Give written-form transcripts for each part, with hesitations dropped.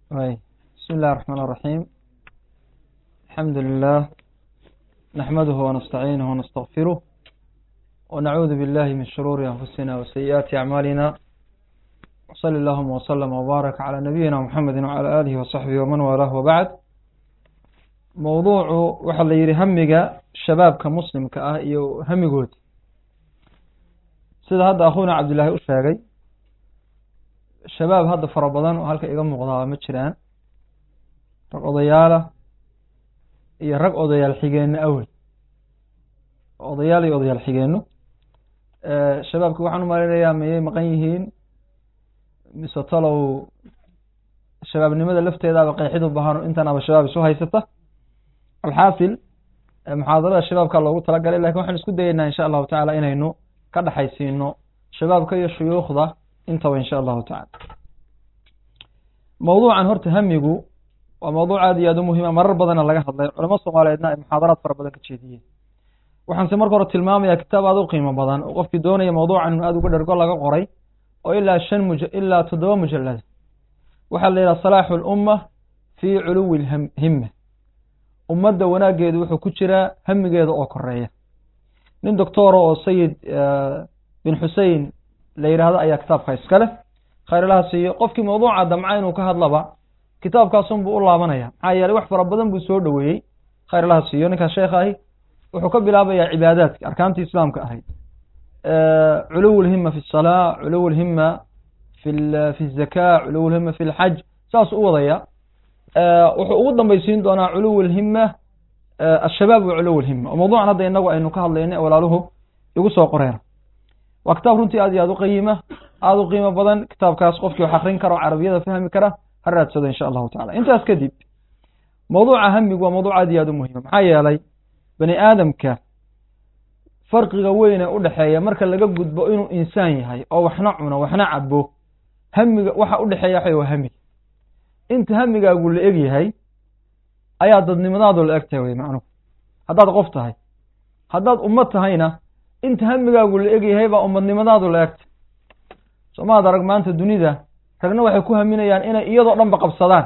بسم الله الرحمن الرحيم. الحمد لله نحمده ونستعينه ونستغفره ونعوذ بالله من شرور أنفسنا وسيئات أعمالنا، وصلى اللهم وسلم وبارك على نبينا محمد وعلى آله وصحبه ومن والاه. وبعد، موضوع waxa la yiri hamiga shabaabka muslimka ah iyo hamigood, sida hadda akhuuna Cabdullaahi u sheegay, shabaab hadda fara badan oo halka iga muuqda ma jiraan, rag odayaal iyo rag odayaal xigeen awey, odayaal iyo odayaal xigeeno. shabaabku waxaan u maleynayaa miyay maqan yihiin mise talow shabaabnimada lafteedaaba qeexid u baahan intanaba shabaab isu haysata. alxaasil, muxaadarada shabaabka loogu talagalay, lakin waxaan isku dayeynaa insha allahu tacaala inaynu ka dhaxaysiino shabaabka iyo shuyuukhda intaba insha allahu tacaala. mawduucan horta hamigu waa mawduuc aad iyo aad u muhiima, marar badanna laga hadlay, culamo soomaaliyeedna ay muxaadaraad fara badan ka jeediyeen. waxaanse marka hore tilmaamaya kitaab aad u qiimo badan oo qofkii doonaya mawduucan inuu aad uga dhergo laga qoray, oo ilaa 7 mujallad. waxaa la yidhaha salaaxu lumma fii culuwi lhimma, ummadda wanaageedu wuxuu ku jiraa hamigeeda oo koreeya. nin doctora oo sayid bin xusein la yidhaahdo ayaa kitaabka iskale, khayr ilaha siiyo. qofkii mawduuca damca inuu ka hadlaba kitaabkaasun buu u laabanaya, maxaa yeelay wax fara badan buu soo dhoweeyey, khayr ilaha siiyo. ninkaas sheekh ahi wuxuu ka bilaabayaa cibaadaadka arkaantii islaamka ahayd, culuw lhima fi الsalaa, culuw lhima fi الzaka, culuw lhima fi اlxaj, saas u wadaya. wuxuu ugu dambaysiin doonaa culuw lhima ashabaab wa culuw lhima, oo mawduucan hadda inagu aynu ka hadlayna walaaluhu igu soo qoreen. waa kitaab runtii aad iyo aad u qiimo badan. kitaabkaas qofkii wax akrin kara oo carabiyada fahmi kara ha raadsado insha allahu tacala. intaas kadib, mawduuca hamigu waa mawduuc aad iyo aad u muhiima, maxaa yeelay bani aadamka farqiga weyn ee u dhexeeya marka laga gudbo inuu insaan yahay oo waxna cuno waxna cabo, hamiga waxa u dhexeeya waa hamiga. inta hamigaagu la eg yahay ayaa dadnimadaadu la eg tahay wey macnuhu. haddaad qof tahay, haddaad ummad tahayna, inta hamigaagu la eg yahay baa ummadnimadaadu la egtahay. soomaad arag maanta dunida ragna waxay ku haminayaan inay iyadoo dhanba qabsadaan.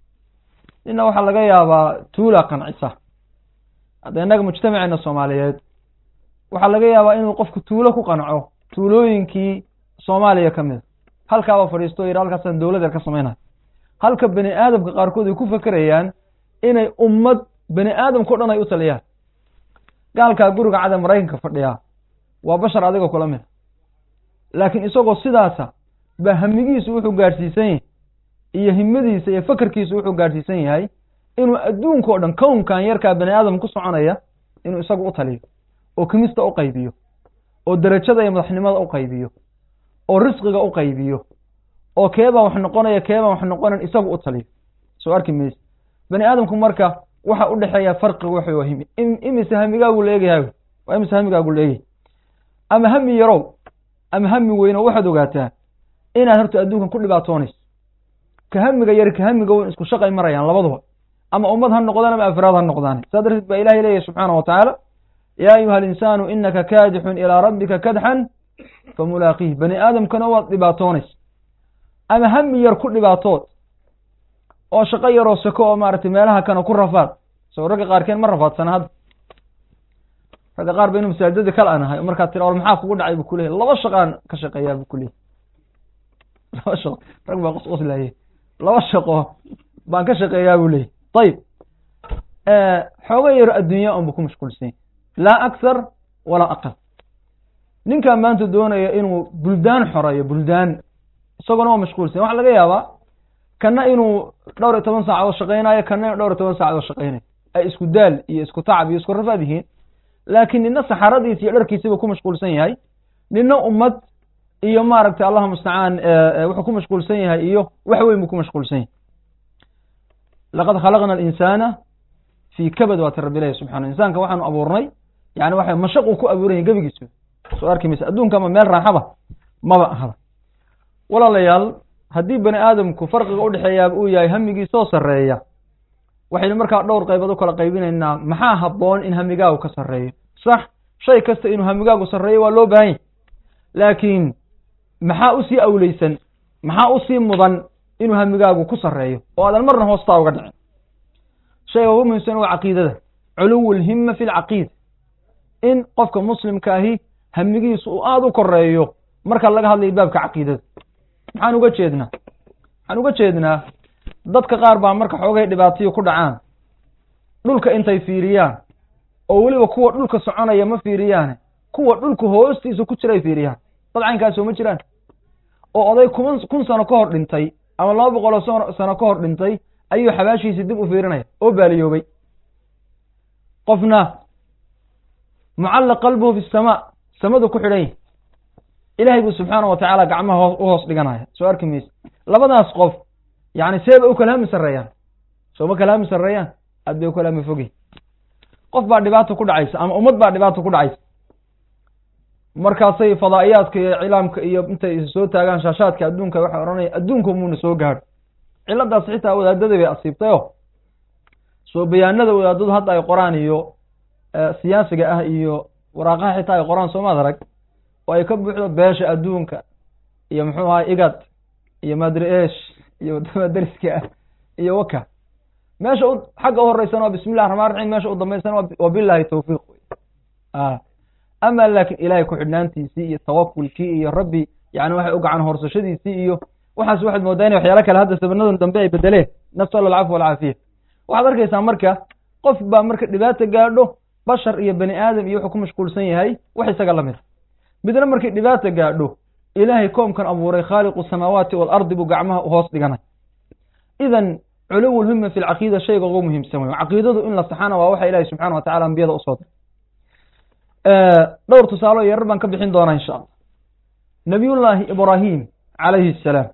nina waxaa laga yaabaa tuula qancisa. hadda innaga mujtamaceena soomaaliyeed waxaa laga yaabaa inuu qofku tuulo ku qanco, tuulooyinkii soomaaliya ka mida, halkaaba fadhiisto yidha halkaasaan dowlad yar ka samaynayo. halka bani aadamka qaarkood ay ku fakerayaan inay ummad bani aadamka o dhan ay u taliyaan. gaalkaa guriga cada maraykanka fadhiyaa waa bashar adigoo kula mida, laakiin isagoo sidaasa baa hamigiisu wuxuu gaadhsiisan yahay, iyo himadiisa iyo fakerkiisu wuxuu gaadhsiisan yahay inuu adduunka o dhan, kownkan yarkaa bani aadam ku soconaya, inuu isagu u taliyo, oo kimista u qaybiyo, oo derajada iyo madaxnimada u qaybiyo, oo risqiga u qaybiyo, oo keebaa wax noqonaya keebaan wax noqonan isagu u taliyo. soo arki mayse. bani aadamku marka waxa u dhexeeya farqiga wuxuu himi imise hamigaagu la eegyahay, waa imise hamigaagu la eegyahay. ama hami yarow ama hami weyno, waxaad ogaataa inaad horta adduunkan ku dhibaatoonayso. ka hamiga yar ka hamiga weyn isku shaqay marayaan labaduba, ama ummad ha noqdaan ama afraad ha noqdaan. saa darteed baa ilahay leeyahy subxaana wa tacaala, yaa ayuha alinsaanu inaka kaadixun ilaa rabbika kadxan famulaaqiih. bani aadamkana waad dhibaatoonaysa. ama hami yar ku dhibaatood oo shaqo yaroo sako oo maaragtay meelaha kana ku rafaad. soo ragga qaarkeen ma rafaadsana hadda. ragga qaar ba inu masaajidada kal aan ahay, markaad tira war maxaa kugu dhacay bu kuleeyahy, 2 shaqaan ka shaqeeyaa bu kuleeyahy. 2 shaqo, rag baa qosqoslaayay, 2 shaqo baan ka shaqeeyaa bu leeyahy. ayib, xooga yaro adduunya unba ku mashquulsan, laa akthar walaa aqal. ninkan maanta doonaya inuu buldaan xoreeyo, buldaan, isagona waa mashquulsan. waxaa laga yaabaa kana inuu 12 saacadood shaqaynayo, kana inuu 12 saacadood shaqaynayo, ay isku daal iyo isku tacab iyo isku rafaad yihiin. laakiin nina saxaradiisa iyo dharkiisiba ku mashquulsan yahay, nina ummad iyo maaragtay allahuma mustacaan wuxuu ku mashquulsan yahay iyo wax weyn buu ku mashquulsan yahay. laqad khalaqna alinsaana fii kabad, waata rabbi ilahi subxana. insaanka waxaanu abuurnay, yani waxa mashaquu ku abuuran yahay gebigiisu. soo arki maysa adduunkama meel raaxaba maba ahaba. walaalayaal, haddii bani aadamku farqiga u dhexeeyaaba uu yahay hamigii soo sarreeya, waxaynu markaa dhowr qaybood u kala qaybinaynaa. maxaa habboon in hamigaagu ka sarreeyo? sax, shay kasta inuu hamigaagu sarreeyo waa loo baahan yahy, laakiin maxaa usii awleysan, maxaa usii mudan inuu hamigaagu ku sarreeyo oo aadan marna hoostaa uga dhicin shayga ugu muhiimsan waa caqiidada culuwu lhimma fi lcaqiida in qofka muslimka ahi hamigiisu uu aada u koreeyo marka laga hadlayo baabka caqiidada maxaan uga jeednaa dadka qaar baa marka xoogay dhibaatayo ku dhacaan dhulka intay fiiriyaan oo weliba kuwa dhulka soconaya ma fiiriyaane kuwa dhulka hoostiisa ku jiray fiiriyaan dad caynkaasoo ma jiraan oo oday kun sano ka hor dhintay ama 200 sano ka hor dhintay ayuu xabaashiisa dib u fiirinaya oo baaliyoobay qofna mucallaq qalbuhu fi samaa samadu ku xidhan ilaahay buu subxaanahu wa tacaala gacmaha u hoos dhiganaya soo arki maysa labadaas qof yani seeba u kalaami sarreeyaan sooma kalaami sarreeyaan aad bay u kalaami fogi qof baa dhibaato ku dhacaysa ama ummad baa dhibaato ku dhacaysa markaasay fadaa'iyaadka iyo cilaamka iyo intay soo taagaan shaashaadka adduunka waxay odhanaya adduunku muuna soo gaadho ciladaas xitaa wadaadada bay asiibtayo soo bayaanada wadaadadu hadda ay qoraan iyo siyaasiga ah iyo waraaqaha xitaa ay qoraan soomaad arag oo ay ka buuxdo beesha adduunka iyo muxuu ahay igad iyo madri-eesh iyo wadamada dariska ah iyo waka meesha xagga u horeysan waa bismi llahi raxmaan raxiim meesha u dambaysan waa bilahi tawfiiq ama laakiin ilaahay ku xidhnaantiisii iyo tawakulkii iyo rabbi yani waxay u gacan horsashadiisii iyo waxaas waxaad moodaa inay waxyaalo kale hadda sabanadan dambe ay bedeleen nasal alcafwa walcaafiya waxaad arkaysaa marka qof baa marka dhibaata gaadho bashar iyo bani aadam iyo wuxuu ku mashquulsan yahay wax isaga la mida midna markay dhibaata gaadho ilaahay koomkan abuuray khaaliqu samaawaati waalardi buu gacmaha u hoos dhiganay idan culuwu lhimma fi lcaqiida shayga ugu muhiimsan wey caqiidadu in la saxana waa waxa ilahi subxana wa tacala ambiyada usoo diray dhowr tusaalo yarar baan ka bixin doonaa insha allah nabiyullaahi ibraahim calayhi asalaam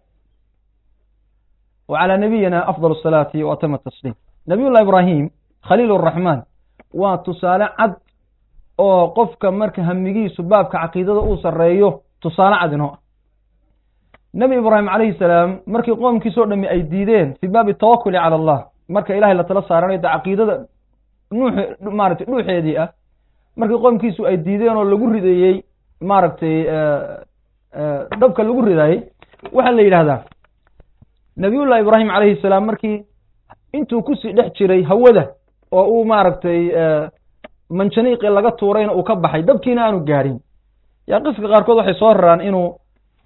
wa calaa nabiyina afdal asalaati wa atama tasliim nabiyullahi ibraahim khaliil araxmaan waa tusaale cad oo qofka marka hamigiisu baabka caqiidada uu sarreeyo tusaale cad inoo ah nebi ibraahim calayhi salaam markii qoomkiisoo dhami ay diideen fii baabi tawakuli cala allah marka ilahay la tala saaranayo de caqiidada maaragtay dhuuxeedii ah markii qoomkiisu ay diideen oo lagu ridayey maaragtay dabka lagu ridaayey waxaa la yidhahdaa nabiyullahi ibraahim calayhi salaam markii intuu kusii dhex jiray hawada oo uu maaragtay manjaniiqii laga tuurayna uu ka baxay dabkiina aanu gaadhin yaa qiska qaarkood waxay soo raraan inuu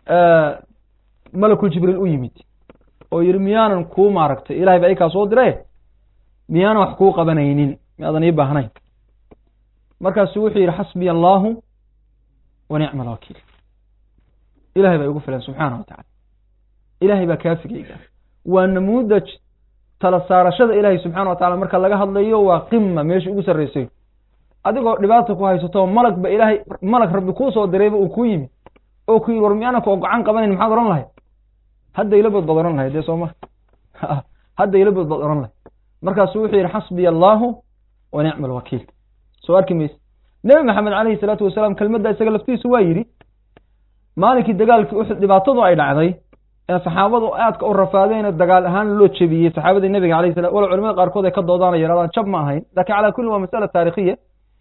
malakul jibriil u yimid oo yidhi miyaanan kuu maaragtay ilahay ba ikaa soo dire miyaanan wax kuu qabanaynin miyaadan ii baahnayn markaasuu wuxuu yidhi xasbiya allahu wa nicma alwakiil ilahay baa igu filan subxaana wa tacala ilahay baa kaafigayga waa namuudaj tala saarashada ilaahay subxana wa tacala marka laga hadlayo waa qima meesha ugu sarreysay adigoo dhibaata ku haysato malag ba ilaahay malag rabbi kuu soo dirayba uu ku yimid oo ku yidhi war miyaanan ku gacan qabanayn maxaad ohan lahayd hadda ilabood baad ohan lahayd dee sooma hadda ilabood baad ohan lahayd markaasuu wuxuu yidhi xasbiya allahu wa nicma alwakiil soo arki mayse nebi maxamed calayhi salaatu wasalaam kelmadda isaga laftiisu waa yidhi maalinkii dagaalkii uxud dhibaatadu ay dhacday ee saxaabadu aadka u rafaadeen dagaal ahaan loo jebiyey saxaabadii nebiga calayhi salam wala culimada qaarkood ay ka doodaan ay yidhahdaan jab ma ahayn laakiin calaa kulli waa masala taarikhiya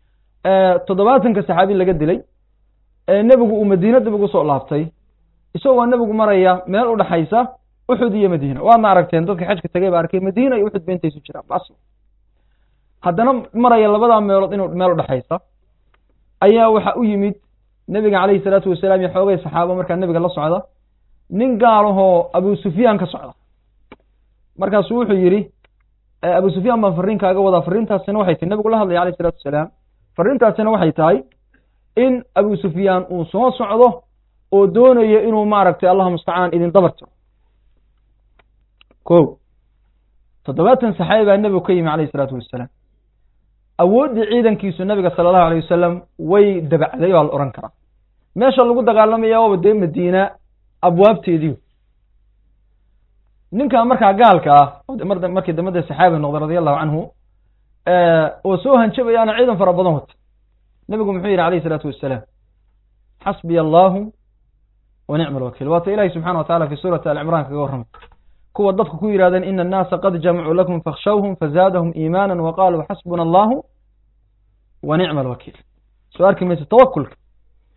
70 saxaabi laga dilay nebigu uu madiina dib ugu soo laabtay isagoo nebigu maraya meel u dhaxaysa uxud iyo madiina waadna aragteen dadka xajka tagay baa arkay madiina iyo uxud beentay isu jiraan bas haddana maraya labadaa meelood inuu meel u dhaxaysa ayaa waxa u yimid nebiga calayhi salaatu wasalaam iyo xoogay saxaabo markaa nebiga la socda nin gaalahoo abu sufyaan ka socda markaasuu wuxuu yidhi abu sufyaan baan farriin kaaga wadaa farriintaasina waxay tahay nebigu la hadlaya alayh salatu wasalaam farriintaasina waxay tahay in abu sufyaan uu soo socdo oo doonayo inuu maaragtay allah mustacaan idin dabar jiro ko 70 saxaabi baa nebigu ka yimi calayhi salaatu wasalaam awooddii ciidankiisu nabiga sala allahu alayh wasalam way dabacday waa la odhan karaa meesha lagu dagaalamaya waaba dee madiina abwaabteedii ninkaa markaa gaalka ah markii dambada saxaabi noqday radia allahu canhu oo soo hanjabayaana ciidan fara badan wata nebigu muxuu yidhi alayh isalaatu wasalaam xasbiya allahu wa nicma alwakiil waata ilahi subxana wa tacala fi suurati alcimraan kaga warramay kuwa dadku ku yidhahdeen ina annaasa qad jamacuu lakum fakhshawhum fazaadahum iimaana wa qaaluu xasbuna allahu wa nicma alwakiil soo arki maysa tawakulka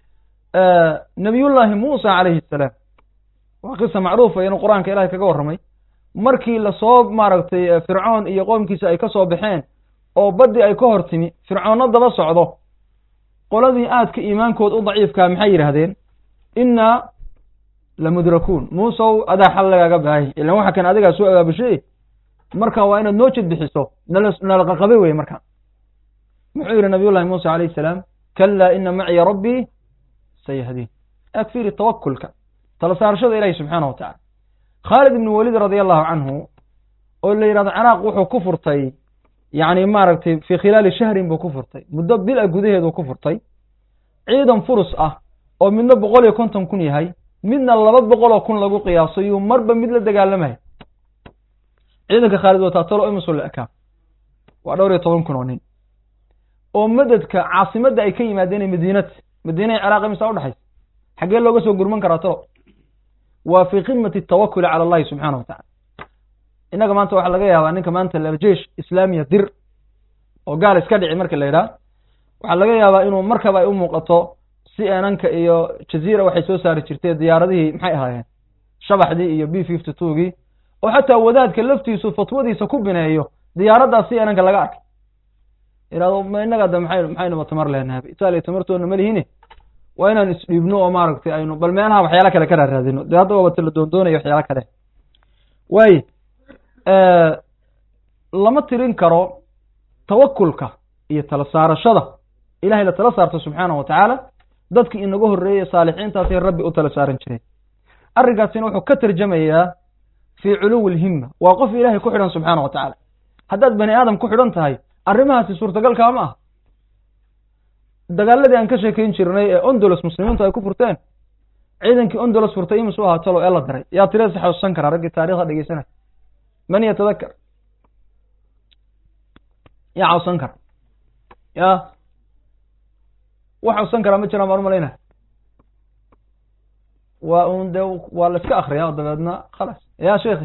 nabiyullaahi muusa calayhi asalaam waa qisa macruufa inuu qur-aanka ilahay kaga warramay markii lasoo maaragtay fircoon iyo qoomkiisa ay ka soo baxeen oo baddii ay ka hor timi fircoonna daba socdo qoladii aadka iimaankood u daciifkaa maxay yidhaahdeen innaa lamudrakuun muusow adaa xal lagaaga baahay ilan waxa kan adigaa soo agaabushay marka waa inaad noo jid bixiso nalaqaqabay weye marka muxuu yidhi nabiy llahi muuse calayh salaam kalaa ina maciya rabbii sayahdiin agfiri tawakulka tala saarashada ilahi subxaana wa tacala khaalid ibnu walid radia allahu canhu oo la yidhahdo ciraaq wuxuu ku furtay yani maaragtay fii khilaali shahrin buu ku furtay muddo bil-a gudaheedu ku furtay ciidan furus ah oo midna 150 kun yahay midna 200 kun lagu qiyaaso yuu marba mid la dagaalamaya ciidanka khaalid wataa talo imusul ekaa waa 12 kun oo nin oo madadka caasimadda ay ka yimaadeen madiina ciraaq imisa u dhaxaysa xagee looga soo gurman karaa talo waa fi qimati tawakkul cala allahi subxaana wa tacala innaga maanta waxaa laga yaabaa ninka maanta jeesh islaamiya dir oo gaal iska dhici marka la yidhaah waxaa laga yaabaa inuu markaba ay u muuqato CNN-ka iyo jazeera waxay soo saari jirtay diyaaradihii maxay ahaayeen shabaxdii iyo B-52gii oo xataa wadaadka laftiisu fatwadiisa ku bineeyo diyaaraddaa CNN-ka laga arkay iraado ma innaga da maxaynu tamar leenahay Itaaliya tamartoona ma lihine waa inaan isdhiibno oo maaragtay aynu bal meelaha waxyaalo kale ka raadino dee hadda waa la doondoonayo waxyaalo kale way lama tirin karo tawakkulka iyo tala saarashada ilaahay la tala saarto subxaana wa tacaala dadkii inaga horreeyey saalixiintaasay rabbi u tala saaran jireen arrinkaasina wuxuu ka tarjamayaa fii culuwi lhimma waa qof ilaahay ku xidhan subxaana wa tacaala haddaad bani aadam ku xidhan tahay arrimahaasi suurtagalkaa ma ah dagaaladii aan ka sheekayn jirnay ee ondolos muslimiintu ay ku furteen ciidankii ondolos furtay imisuu ahaa talo ee la daray yaa tirada sax xusuusan karaa raggii taariikhda dhegeysanay man yatadakar yaa xusuusan kara ya wax xusuusan karaa ma jiraan baan u malaynaya waa un de waa la iska akriyaa oo dabeedna khalas ya sheekhi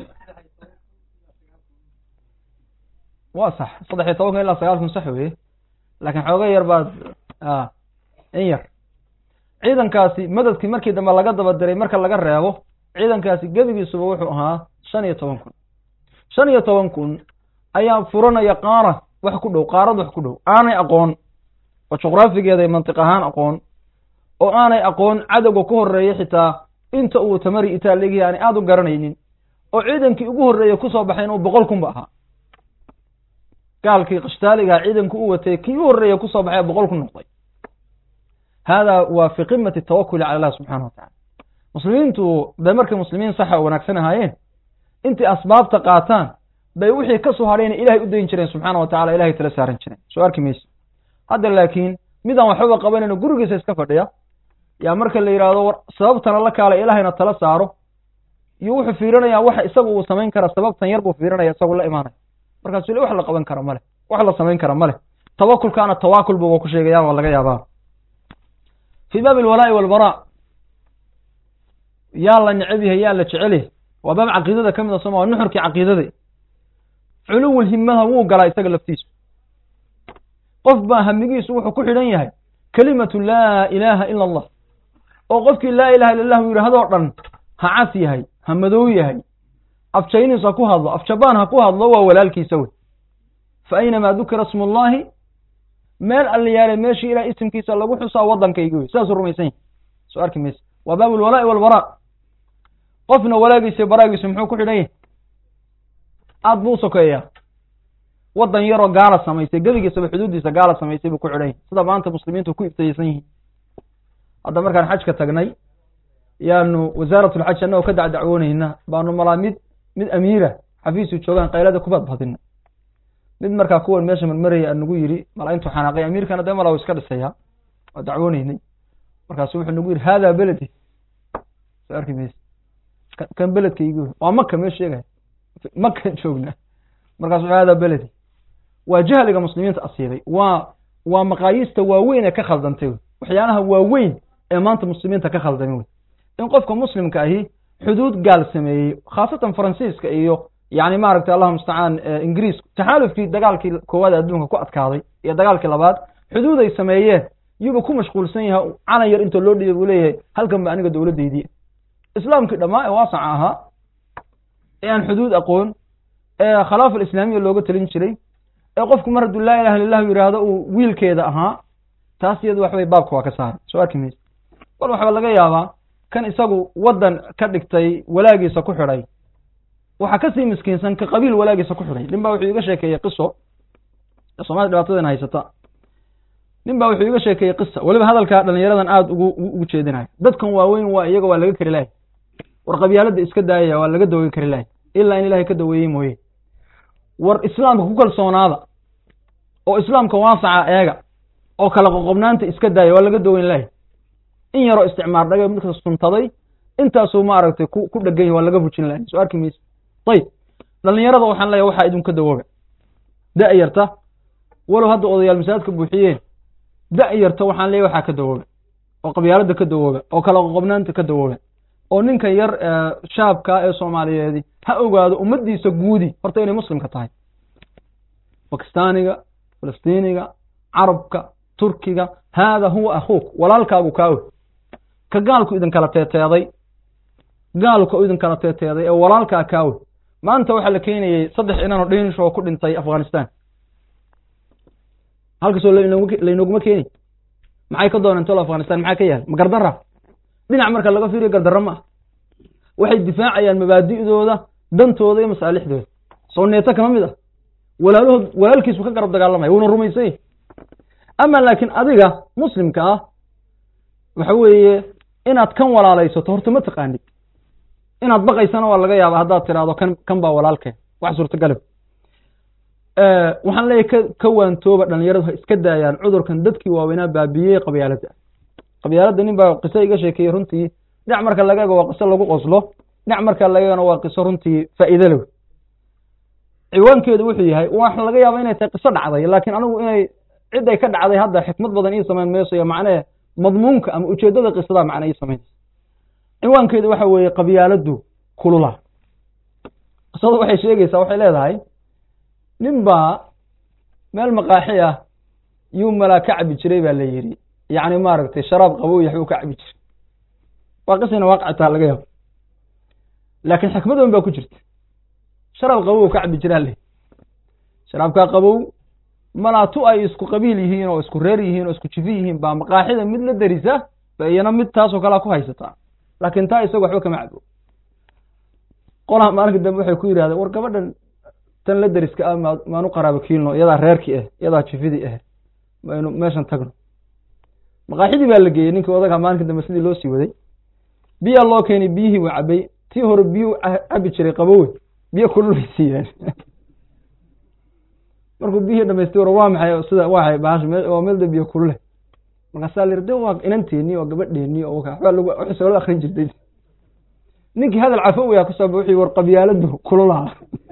waa sax 13 ilaa 9 sax weye laakiin xooga yar baad in yar ciidankaasi madadkii markii dambe laga daba diray marka laga reebo ciidankaasi gebigiisuba wuxuu ahaa 15 kun 15 kun ayaa furanaya qaarad wax ku dhow aanay aqoon oo juqraafigeeda iyo mantiq ahaan aqoon oo aanay aqoon cadowga ku horeeyay xitaa inta uu tamari Itaaliga yani aad u garanaynin oo ciidankii ugu horeeyay ku soo baxay inuu 100 kun ba ahaa gaalkii qashtaaliga ciidanku u watay kii u horeeyay ku soo baxay 100 kun noqday hada waa fi qimati tawakkul ala Allah subhanahu wa ta'ala muslimiintu bay markay muslimiin sax oo wanaagsan ahaayeen intii asbaabta qaataan bay wixii ka soo hareen ilaahay u deyn jireen subhanahu wa ta'ala ilaahay tala saaran jireen soo arkimaysa hadda laakiin midaan waxba qabanayno gurigiisa iska fadhiya yaa marka la yiraahdo sababtana la kaalay ilaahayna tala saaro iyo wuxuu fiirinayaa waxa isagu uu sameyn kara sababtan yar buu fiirinaya isagu la imaanay markaas wax la qaban kara male wax la sameyn kara male tawakkulkaana tawakkul buu ku sheegaya waa laga yaabaa fi baab alwalaa walbaraa yaa la nacabihi yaa la jecelihi waa baab caqiidada kamid ah Soomaaliya nuxurkii caqiidada culuw himmaha wuu galaa isaga laftiisu qof baa hamigiisu wuxuu ku xidhan yahay kalimatu laa ilaaha ila allah oo qofkii laa ilaaha illa allah yiraahdo dhan ha cas yahay ha madow yahay afjaynis ha ku hadlo afjabaan ha ku hadlo waa walaalkiisa wey fa aynama dhukira ismu llahi meel alliyaale meeshii ilaa isimkiisa lagu xusaa wadankayga wey saas rumaysan soo arki maysa waa baab alwalaa walbaraa qofna walaagiisa baraagiisa muxuu ku xidhan yahay aad buu sokeeyaa wadan yaroo gaala samaysay gebigiisaba xuduudiisa gaala samaysay buu ku xidhan yahay sida maanta muslimiintu ku ibtaysan yihiin hadda markaan xajka tagnay yaanu wasaaratul xaj annagoo ka dacdacwoonayna baanu malaa mid amiira xafiisu joogaan qaylada ku badbadina mid markaa kuwan meesha marmaraya aan nagu yiri malaa intuu xanaaqay amiirkana dee malaa iska dhisaya waa dacwoonaynay markaasu wuxuu nagu yiri hada beledi soo arki maysa kan beledkaygu waa maka mee sheegaya maka joogna markaasu hada beledi waa jahliga muslimiinta asiibay waa maqaayiista waaweyn ee ka khaldantay waxyaalaha waaweyn ee maanta muslimiinta ka khaldamay wey in qofka muslimka ahi xuduud gaal sameeyey khaasatan faransiiska iyo yani maaragtay allahuma mustacaan ingiriisku taxaalufkii dagaalkii koowaad adduunka ku adkaaday iyo dagaalkii labaad xuduud ay sameeyeen yuba ku mashquulsan yahay calan yar inta loo dhigay buu leeyahay halkan ba aniga dowladdaydii islaamkii dhammaa ee waasaca ahaa ee aan xuduud aqoon ee khilaafa alislaamiya looga talin jiray ee qofku mar hadduu laa ilaha illa allah yidhaahdo uu wiilkeeda ahaa taas iyadu wax way baabka waa ka saaran soo arki maysa bal waxaa laga yaabaa kan isagu waddan ka dhigtay walaagiisa ku xidhay waxaa kasii miskiinsan ka qabiil walaagiisa ku xidhay nin baa wuxuu iga sheekeeyey qiso soomaalida dhibaatadeena haysata nin baa wuxuu iga sheekeeyey qisa weliba hadalkaa dhalinyaradan aada ugu jeedinayo dadkan waaweyn waa iyaga waa laga kari lahay war qabyaalada iska daayaya waa laga daweyn kari lahay ilaa in ilaahay ka daweeyey mooye war islaamka ku kalsoonaada oo islaamka waasaca eega oo kala qoqobnaanta iska daaya waa laga daweyn lahay in yaroo isticmaar dhagay midka suntaday intaasuu maaragtay ku dhagan yahay waa laga bujin lahay soo arki maysa ayib dhalinyarada waxaan leeyahay waxaa idinka dawooba da-yarta walow hadda odayaal masaajidka buuxiyeen da-yarta waxaan leeyahay waxaa ka dawooba oo qabyaalada ka dawooba oo kala qoqobnaanta ka dawooba oo ninka yar shaabka ee Soomaaliyeed ha ogaado ummadiisa guudi horta inay muslimka tahay Pakistaaniga Falastiiniga Carabka Turkiga hada huwa akhuuk walaalkaagu kaaw ka gaalku idin kala teeteeday ee walaalkaa kaaw maanta waxa la keenayay 3 inaan oo Danish oo ku dhintay Afghanistan halkaasoo laynoguma keeni maxay ka doonaan tolo Afghanistan maxaa ka yaal magardara dhinac marka laga fiiriyo gardarro ma waxay difaacayaan mabaadi'dooda dantooda iyo masaalixdooda soo neeta kama mid ah walaalkiisu ka garab dagaalamay wuuna rumaysay ama laakiin adiga muslimka ah waxa weeye inaad kan walaalaysato horta ma taqaanid inaad baqaysana waa laga yaabaa haddaad tiraahdo kan baa walaalkeen wax suurtagal waxaan leeyahay ka waantooba dhalinyaradu iska daayaan cudurkan dadkii waaweynaa baabiyey qabyaalada nin baa qiso iga sheekeeyey runtii dhinac marka laga eego waa qiso lagu qoslo dhinac marka laga eegana waa qiso runtii faa'iido leh ciwaankeedu wuxuu yahay waxa laga yaabaa inay tahay qiso dhacday laakiin anigu inay cid ay ka dhacday hadda xikmad badan ii sameyn mayso iyo macnaheed madmuunka ama ujeedada qisada macna ii sameyn ciwaankeedu waxa weeye qabyaaladu kulula qisada waxay sheegaysaa waxay leedahay nin baa meel maqaaxi ah yuu malaa ka cabi jiray baa la yidhi yacni maaragtay sharaab qabow yaxbuu ka cabi jiray waa qisina waaqictaa laga yaabo laakiin xikmad weyn baa ku jirta sharaab qabow ka cabi jiraa le sharaabkaa qabow malaatu ay isku qabiil yihiin oo isku reer yihiin oo isku jifi yihiin baa maqaaxida mid la darisa ba iyana mid taasoo kalea ku haysataa laakiin taa isaga waxba kama cabo qolaha maalinka dambe waxay ku yidhahdeen war gabadhan tan la dariska ah maanu qaraabo kiilno iyadaa reerkii ah iyadaa jifidii ah maynu meeshan tagno maqaaxidii baa la geeyey ninkii odaga maalinka dambe sidii loo sii waday biyaa loo keenay biyihii buu cabay tii hore biyuu cabi jiray qabowe biyo kululay siiyeen markuu biyihii dhamaystay war waa maxay sida waxay baash waa meel biyo kulule markaasaa la yidhi waa inanteennii oo gabadheennii oo waxbaa lagu xisoo la akhrin jirtay ninkii hadal cafow yaa ku soo baxay war qabyaaladu kululaha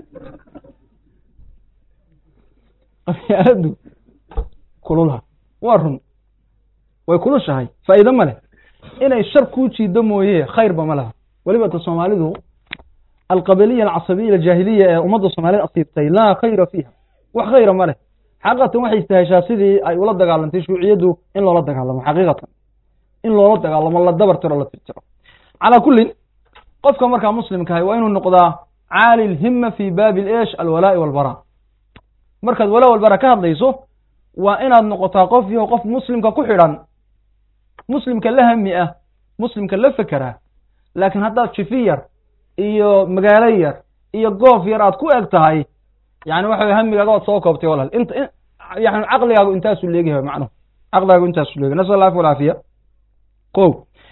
qabyaaladu kululaha waa run way kulushahay faa'iido ma leh inay shar kuu jiido mooye khayrba ma laha weliba ta soomaalidu alqabiliya alcasabiya aljaahiliya ee ummadda soomaaliyed asiibtay laa khayra fiiha wax khayra ma leh xaqiiqatan waxay istaheshaa sidii ay ula dagaalantay shuuciyadu in loola dagaalamo xaqiiqatan in loola dagaalamo la dabar tiro la tirtiro calaa kullin qofka markaa muslimkahay waa inuu noqdaa caali lhimma fi baabi eesh alwalaa'i walbaraa markaad walaa walbara ka hadlayso waa inaad noqotaa qof iyo qof muslimka ku xidhan muslimka la hami ah muslimka la fekera laakiin haddaad jifi yar iyo magaalo yar iyo goof yar aad ku eg tahay yani waxa hamigaaga ood soo koobtay walaal yani caqligaagu intaasu leegyahay macnuhu caqligaagu intaasu leegyahay nasal allah walaafiya kow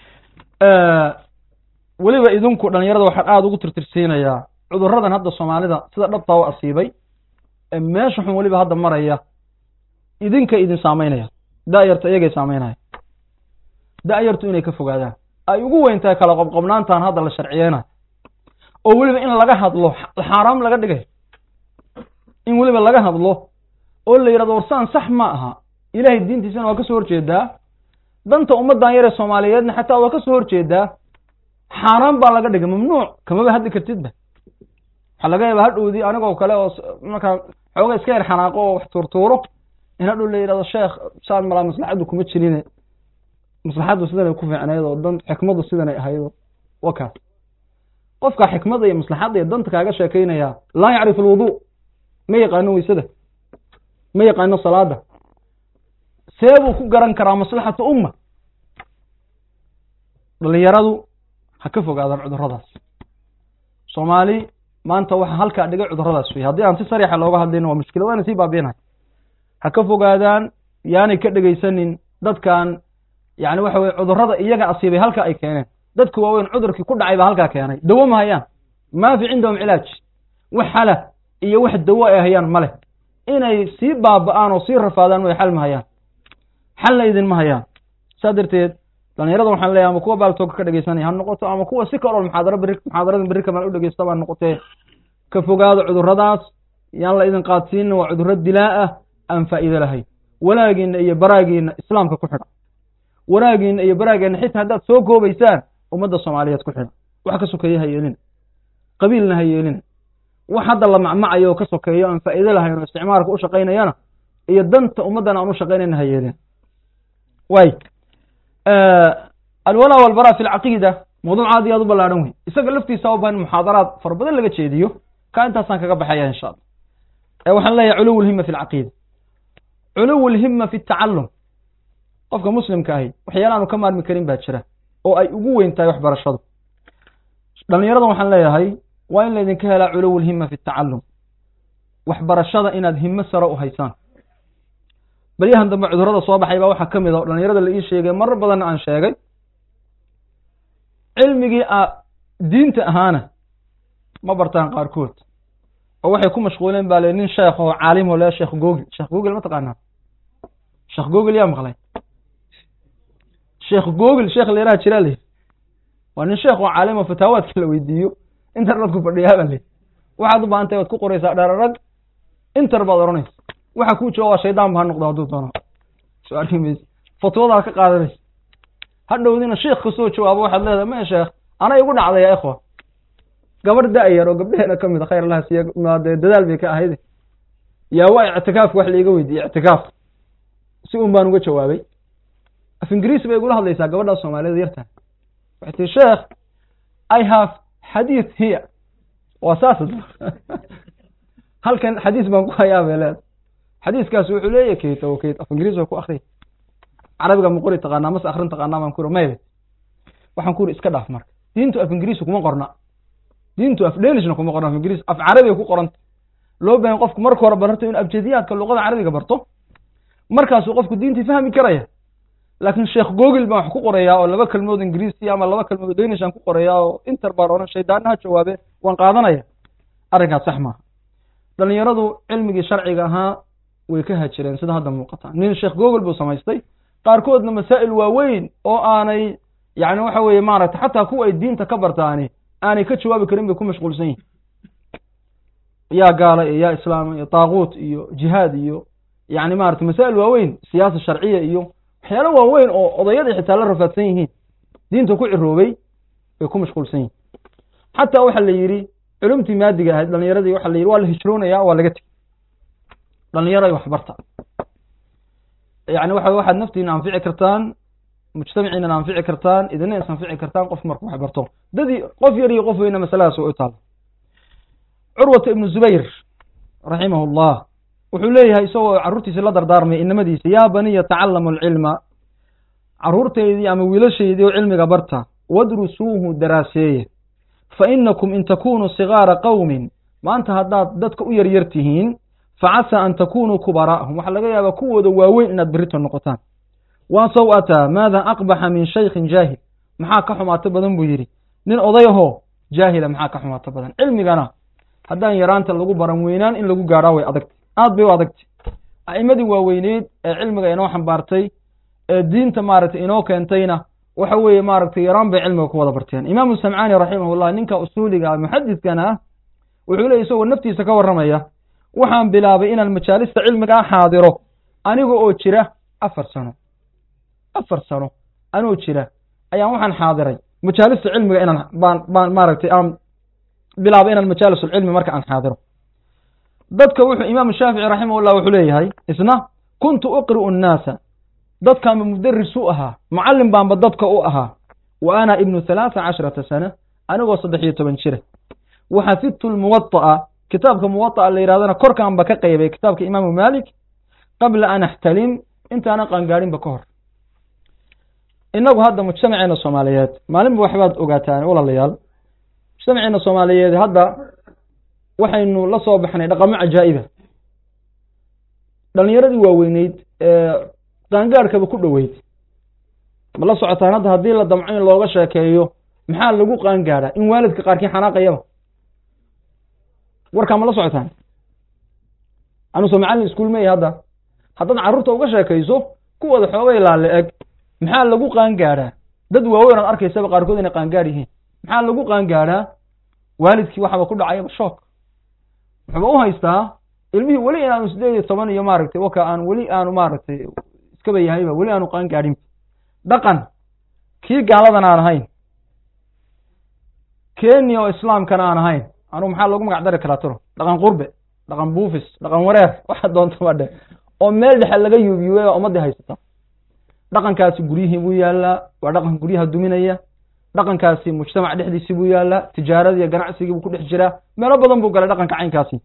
weliba idinku dhalinyarada waxaan aada ugu tirtirsiinayaa cudurradan hadda soomaalida sida dhabtaa u asiibay meesha xun weliba hadda maraya idinka idin saameynaya da-yarta iyagay saameynaya da-yartu inay ka fogaadaan ay ugu weyn tahay kala qobqobnaantan hadda la sharciyeynayo oo weliba in laga hadlo xaaraam laga dhigay in weliba laga hadlo oo la yidhahdo warsaan sax ma aha ilaahay diintiisana waa ka soo horjeedaa danta ummaddan yar ee soomaaliyeedna xataa waa ka soo horjeedaa xaaraan baa laga dhigay mamnuuc kamaba hadli kartidba waxaa laga yaabaa hadhowdii anigoo kale oo markaa xooga iska yar xanaaqo oo wax tuurtuuro in hadhow la yidhahdo sheekh saan malaa maslaxaddu kuma jirine maslaxaddu sidanay ku fiicnayd oo dan xikmaddu sidanay ahayd wakaas qofka xikmada iyo maslaxada iyo danta kaaga sheekeynaya laa yacrifu alwudu ma yaqaano weysada ma yaqaano salaada seebuu ku garan karaa maslaxata umma dhalinyaradu ha ka fogaadaan cuduradaas soomaali maanta waxa halkaa dhigay cuduradaas wey haddii aan si sariixa looga hadlayno waa mushkilad waana sii baabiinahay ha ka fogaadaan yaanay ka dhegaysanin dadkan yani waxa weye cudurada iyaga asiibay halka ay keeneen dadku waaweyn cudurkii ku dhacay baa halkaa keenay dawo ma hayaan ma fi cindahum cilaaj wax xala iyo wax dawo ay hayaan ma leh inay sii baaba'aan oo sii rafaadaan way xal ma hayaan xalna idin ma hayaan saa darteed dhalinyarada waxaan leeyahay ama kuwa baaltooga ka dhegaysanaya ha noqoto ama kuwa si kaloo muxaadaradan berri kamaan u dhegaysta baa noqotee ka fogaado cuduradaas yaan la idin qaadsiinin waa cudurro dilaa ah aan faa'iido lahayn walaagiina iyo baraagiina islaamka ku xidha wanaagiina iyo baraagiina xitaa haddaad soo koobaysaan ummadda soomaaliyeed ku xidha wax ka sokeeye ha yeelina qabiilna ha yeelina wax hadda la macmacayo oo ka sokeeyo aan faa'iido lahayn oo isticmaalka u shaqaynayana iyo danta ummaddana aan u shaqaynayna ha yeelina way alwalaa walbaraa fi lcaqiida mawduuc aad iyo aad u ballaaran wey isaga laftiisa u baahan muxaadaraad fara badan laga jeediyo ka intaasaan kaga baxaya insha allah waxaan leeyahay culuw lhima fi lcaqiida culuw lhima fi tacallum qofka muslimka ahi waxyaala aanu ka maarmi karin baa jira oo ay ugu weyn tahay waxbarashadu dhalinyarada waxaan leeyahay waa in laydinka helaa culuw lhima fi tacallum waxbarashada inaad himo sare u haysaan baryahan dambe cudurada soo baxay baa waxaa ka mid a o dhalinyarada la ii sheegay marar badanna aan sheegay cilmigii diinta ahaana ma bartaan qaarkood oo waxay ku mashquuleen baa le nin sheekh oo caalim oo le sheekh google ma taqaanaa sheekh google yaa maqlay sheekh google sheekh leeraha jiraa le waa nin sheekh oo caalim oo fataawaadka la weydiiyo internetku fadhiyaa baa le waxaad u baahan tahay waad ku qoraysaa dhararag inter baad oranaysa waxa kuu jooga waa shaydaan ba ha noqdo hadduu doono soo arki maysa fatwadaa ka qaadanaysa hadhowdina sheekh kasoo jawaabo waxaad leedahay ma sheekh ana igu dhacday ya ikhwa gabar da-yar oo gabdheheena ka mid a khayr allaha siiya dee dadaal bay ka ahayd yaa waa ictikaafka wax laiga weydiiyey ictikaaf si un baan uga jawaabay af ingiriisi bay igula hadlaysaa gabadhaa soomaaliyada yartahay waxay tii sheekh I have xadiith here waa saas halkan xadiis baan ku hayaa bay leedahay xadiiskaas wuxuu leeyahay kayta oo kayta af ingiriisi waa ku akhriyay carabiga ma qori taqaanaa mase akhrin taqaanaa baan ku iri maybe waxaan ku iri iska dhaaf marka diintu af ingiriisi kuma qorna diintu af dhenishna kuma qorna af ingiriisi af carabiga ku qoranta loo baahan qofku marka hore barto in abjadiyaadka luqada carabiga barto markaasuu qofku diintii fahmi karaya laakiin sheekh google baan wax ku qorayaa oo laba kalmood ingiriisi ama laba kalmood dhenish aan ku qorayaa oo inter baan oran shaydaanaha jawaabe waan qaadanaya arrinkaas sax maaha dhalinyaradu cilmigii sharciga ahaa way ka hajireen sida hadda muuqata nin sheekh google buu samaystay qaarkoodna masaa'il waaweyn oo aanay yani waxa weeye maaragtay xataa kuwa ay diinta ka bartaani aanay ka jawaabi karin bay ku mashquulsan yihin yaa gaala iyo yaa islaama iyo taaquut iyo jihaad iyo yani maaragtay masaa'il waaweyn siyaasa sharciya iyo waxyaalo waaweyn oo odayadii xitaa la rafaadsan yihiin diinta ku ciroobay bay ku mashquulsan yihin xataa waxa la yidhi culumtii maadiga ahayd dhalinyaradii waxa la yidhi waa la hijroonaya waa laga tegi dhalinyaro ay waxbarta yani waxaad naftiina anfici kartaan mujtamaciina anfici kartaan idina is anfici kartaan qof marku wax barto dadii qof yar iyo qof weyna masaladaas u taal curwata ibnu zubayr raximahullah wuxuu leeyahay isagoo carruurtiisa la dardaarmay inamadiisa yaa baniya tacallamu alcilma carruurtaydii ama wiilashaydii oo cilmiga barta wadrusuuhu daraaseeye fa inakum in takunuu sigaara qowmin maanta haddaad dadka u yaryar tihiin facasa an takunuu kubaraa'ahum waxaa laga yaabaa kuwooda waaweyn inaad berrito noqotaan waa saw-ataa maada aqbaxa min shaykhin jaahil maxaa ka xumaato badan buu yidhi nin odayahoo jaahila maxaa ka xumaato badan cilmigana haddaan yaraanta lagu baran weynaan in lagu gaadhaa way adagtay aad bay u adagtay a'imadii waaweyneyd ee cilmiga inoo xambaartay ee diinta maaragtay inoo keentayna waxa weeye maaragtay yaraan bay cilmiga ku wada barteen imaamu samcaani raximahullah ninka usuuliga muxadidkana ah wuxuu leeyay isagoo naftiisa ka warramaya waxaan bilaabay inaan majaalista cilmigaa xaadiro aniga oo jira 4 sano anoo jira ayaan waxaan xaadiray majaalista cilmiga inaan baan maaragtay aan bilaabay inaan majaalisul cilmi marka aan xaadiro dadka wuxuu imaamu shaafici raximahullah wuxuu leeyahay isna kuntu uqri'u nnaasa dadkaanba mudaris u ahaa mucallim baanba dadka u ahaa wa ana ibnu 13 sana anigoo 13 jira وحفظت الموطأ كتابك موطأ اللي يرادنا كوركان بك قيبي كتابك إمام مالك قبل أن أحتلم أنت أنا قانقارين بكور إنه هذا مجتمعين الصوماليات ما لم بوحبات أقاتان ولا ليال مجتمعين الصوماليات هذا وحي إنه لا صوبحنا رقم عجائبة لأن يردي ووينيد قانقارك بكل ويد ما لا صعتان هذا هذه الضمعين اللي شاكيو محال لقو قانقارة إن والدك قاركين حناقة يوم warka ma la socotaan anu soo macallin iskuul ma hadda haddana carruurta uga sheekayso kuwada xoogay laale eg maxaa lagu qaan gaaraa dad waaweyn aan arkaysaba qaarkood inay qaan gaar yihiin maxaa lagu qaan gaaraa waalidkii waxba ku dhacay shock wuxuu u haystaa ilmihii wali inaanu 18 iyo maaragtay waka aan wali aanu maaragtay iska bayahayba wali aanu qaan gaarin dhaqan kii gaaladan aan ahayn Kenya oo islaamkana aan ahayn anu maxaa lagu magac dari karaa tiro dhaqan qurbe dhaqan buufis dhaqan wareer waxa doonto wadhe oo meel dhexe laga yuubiyay oo umada haysata dhaqankaasi guriyihii buu yaala waa dhaqan guriyaha duminaya dhaqankaasi mujtamac dhexdiisa buu yaala tijaarada iyo ganacsiga buu ku dhex jira meelo badan buu galay dhaqanka caynkaasi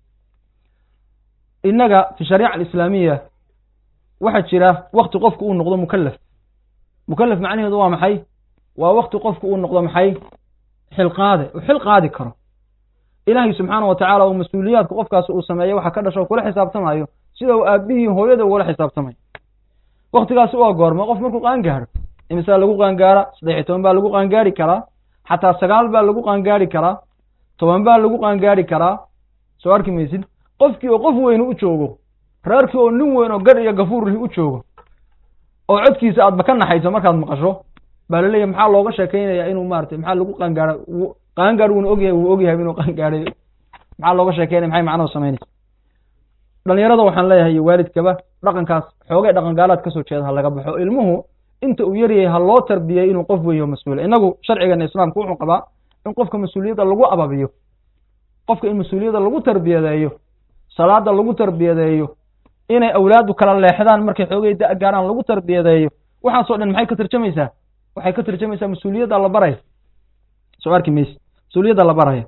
inaga fi shariica islaamiga waxa jira waqti qofku uu noqdo mukallaf macnaheedu waa maxay waa waqti qofku uu noqdo maxay xil qaadi karo ilaahay subxaanahu wa tacaala oo mas'uuliyaadka qofkaas uu sameeyay waxa ka dhasho kula xisaabtamayo sida uu aabihii hooyada wala xisaabtamay waqtigaas oo goorma qof markuu qaan gaaro imisa lagu qaan gaara 13 baa lagu qaan gaari karaa xataa 9 baa lagu qaan gaari karaa 10 baa lagu qaan gaari karaa soo arki maysid qofkii oo qof weyn u joogo reerkii oo nin weyn oo gar iyo gafuur u joogo oo codkiisa aad ba ka naxayso markaad maqasho baa la leeyahay maxaa looga sheekeynayaa inuu maartay maxaa lagu qaan gaaro qaan uu ogyahay inuu qaan gaaray maxaa looga sheekeynay maxay macno sameynaysaa dhalinyarada waxaan leeyahay waalidkaba dhaqankaas xoogay dhaqan gaalaad ka soo jeeda laga baxo ilmuhu inta uu yaryahay ha loo tarbiyay inuu qof weeyo mas'uul inagu sharciga islaamku wuxuu qabaa in qofka mas'uuliyadda lagu ababiyo qofka in mas'uuliyadda lagu tarbiyadeeyo salaada lagu tarbiyadeeyo inay awlaadu kala leexdaan markay xoogay gaaraan lagu tarbiyadeeyo waxa soo dhan maxay ka tarjumaysaa waxay ka tarjumaysaa mas'uuliyadda la baray soo arki maysid mas'uuliyadda la baraya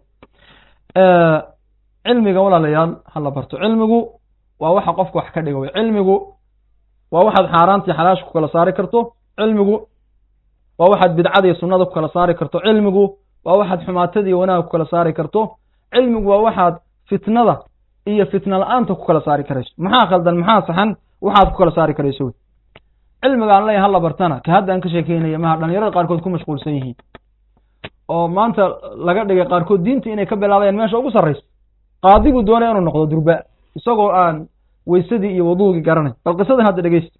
cilmiga walaalayaal hala barto cilmigu waa waxa qofku wax ka dhigo cilmigu waa waxaad xaaraantii xalaash ku kala saari karto cilmigu waa waxaad bidcada iyo sunnada ku kala saari karto cilmigu waa waxaad xumaatadii iyo wanaagga ku kala saari karto cilmigu waa waxaad fitnada iyo fitna la'aanta ku kala saari karayso maxaa khaldan maxaa saxan waxaad ku kala saari karayso cilmiga aan leeyahay hala bartana ka hadda aan ka sheekeynaya ma dhalinyarada qaarkood ku mashquulsan yihiin oo maanta laga dhigay qaarkood diinta inay ka bilaabayaan meesha ugu sarreyso qaadigu doonay inuu noqdo durba isagoo aan weysadii iyo wuduugi garanay bal qisadan hadda dhageysta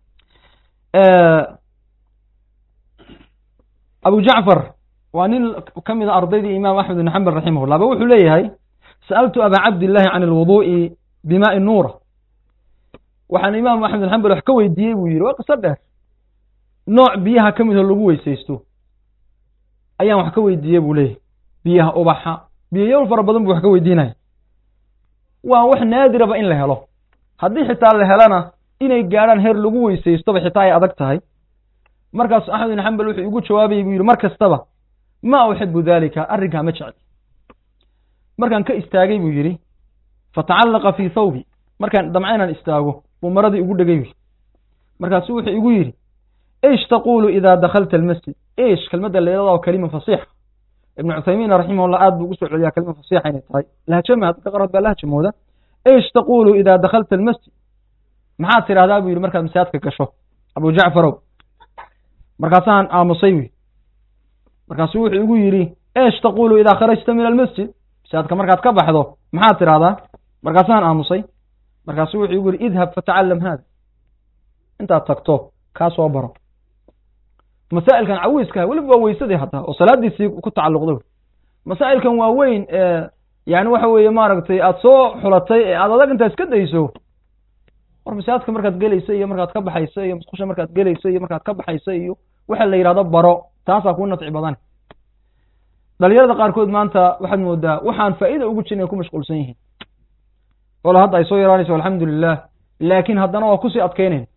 Abu Ja'far waa nin kamid ardaydii Imaam Ahmad ibn Hanbal rahimahullah wuxuu leeyahay sa'altu Aba Abdullah 'an al-wudu'i bima'i an-nur waxaan Imaam Ahmad ibn Hanbal wax ka weydiiyay buu yiri waa qisa dheer nooc biyaha kamid lagu weysaysto ayaan wax ka weydiiyay buu leeyahay biyaha ubaxa biyo fara badan buu wax ka weydiinay waa wax naadir ah in la helo haddii xitaa la helana inay gaaraan heer lagu weysaysto xitaa ay adag tahay markaas Ahmad ibn Hanbal wuxuu ugu jawaabay buu yiri markastaba ma uxibu dalika arrinka ma jecel markaan ka istaagay buu yiri fata'allaqa fi thawbi markaan damcaynan istaago buu maradii ugu dhagay markaas wuxuu igu yiri ايش تقول اذا دخلت المسجد ايش كلمه اللي كلمه فصيحه ابن عثيمين رحمه الله عاد بيقول عليها كلمه فصيحه يعني طيب لها جمع تقرب لها جموده ايش تقول اذا دخلت المسجد maxaa tiraahdaa buu yiri markaad masaajidka gasho Abu Ja'far markaasaan aamusay markaasuu wuxuu igu yiri ايش تقول اذا خرجت من المسجد masaajidka markaad ka baxdo maxaa tiraahdaa markaasaan aamusay markaasuu wuxuu igu yiri idhab fata'allam hada inta tagto ka soo baro masaa'ilkan cawiska waliba weysadii hataa oo salaadiisii ku tacalluqdo masaa'ilkan waa weyn yani waxa weeye maaragtay aad soo xulatay aad adag inta iska dayso war masaajidka markaad galayso iyo markaad ka baxayso iyo musqusha markaad galayso iyo markaad ka baxayso iyo waxa la yiraahdo baro taasa ku nafci badan dhalinyarada qaarkood maanta waxaad moodaa waxaan faa'iido ugu jirin ku mashquulsan yihiin wala hadda ay soo yaraanayso alxamdulillah laakiin haddana waa ku sii adkeyneen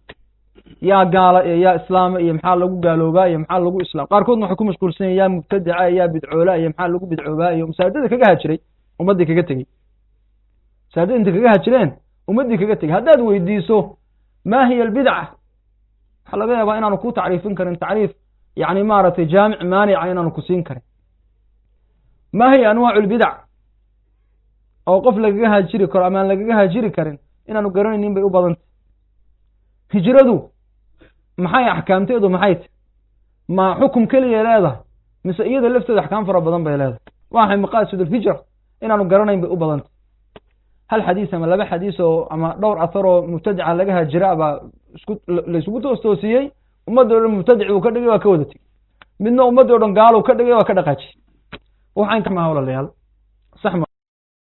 yaa gaala iyo yaa islaama iyo maxaa lagu gaaloobaa iyo maxaa lagu islaam qaarkoodna waxay ku mashquulsan yihin yaa mubtadica yaa bidcoola iyo maxaa lagu bidcoobaa iyo masaajidada kaga hajiray ummaddii kaga tegey masaajidada intay kaga hajireen ummaddii kaga tegey haddaad weydiiso ma hiya albidca waxaa laga yaabaa inaanu ku tacriifin karin tacriif yani maaragtay jaamic maanica inaanu ku siin karin ma hiya anwaacu lbidac oo qof lagaga haajiri karo ama aan lagaga haajiri karin inaanu garanaynin bay u badantay hijradu maxay axkaamteedu maxay tahy ma xukum keliya leedahay mise iyada lafteeda axkaam fara badan bay leedahay waxay maqaasid alhijra inaanu garanayn bay u badantay hal xadiis ama laba xadiis oo ama dhowr athar oo mubtadica laga haajira baa laysugu toostoosiyey ummadda o dhan mubtadic uu ka dhigay waa ka wada tegey midna ummadda o dhan gaal ka dhigay waa ka dhaqaajiyey waxaan kama hawlalayaal sax ma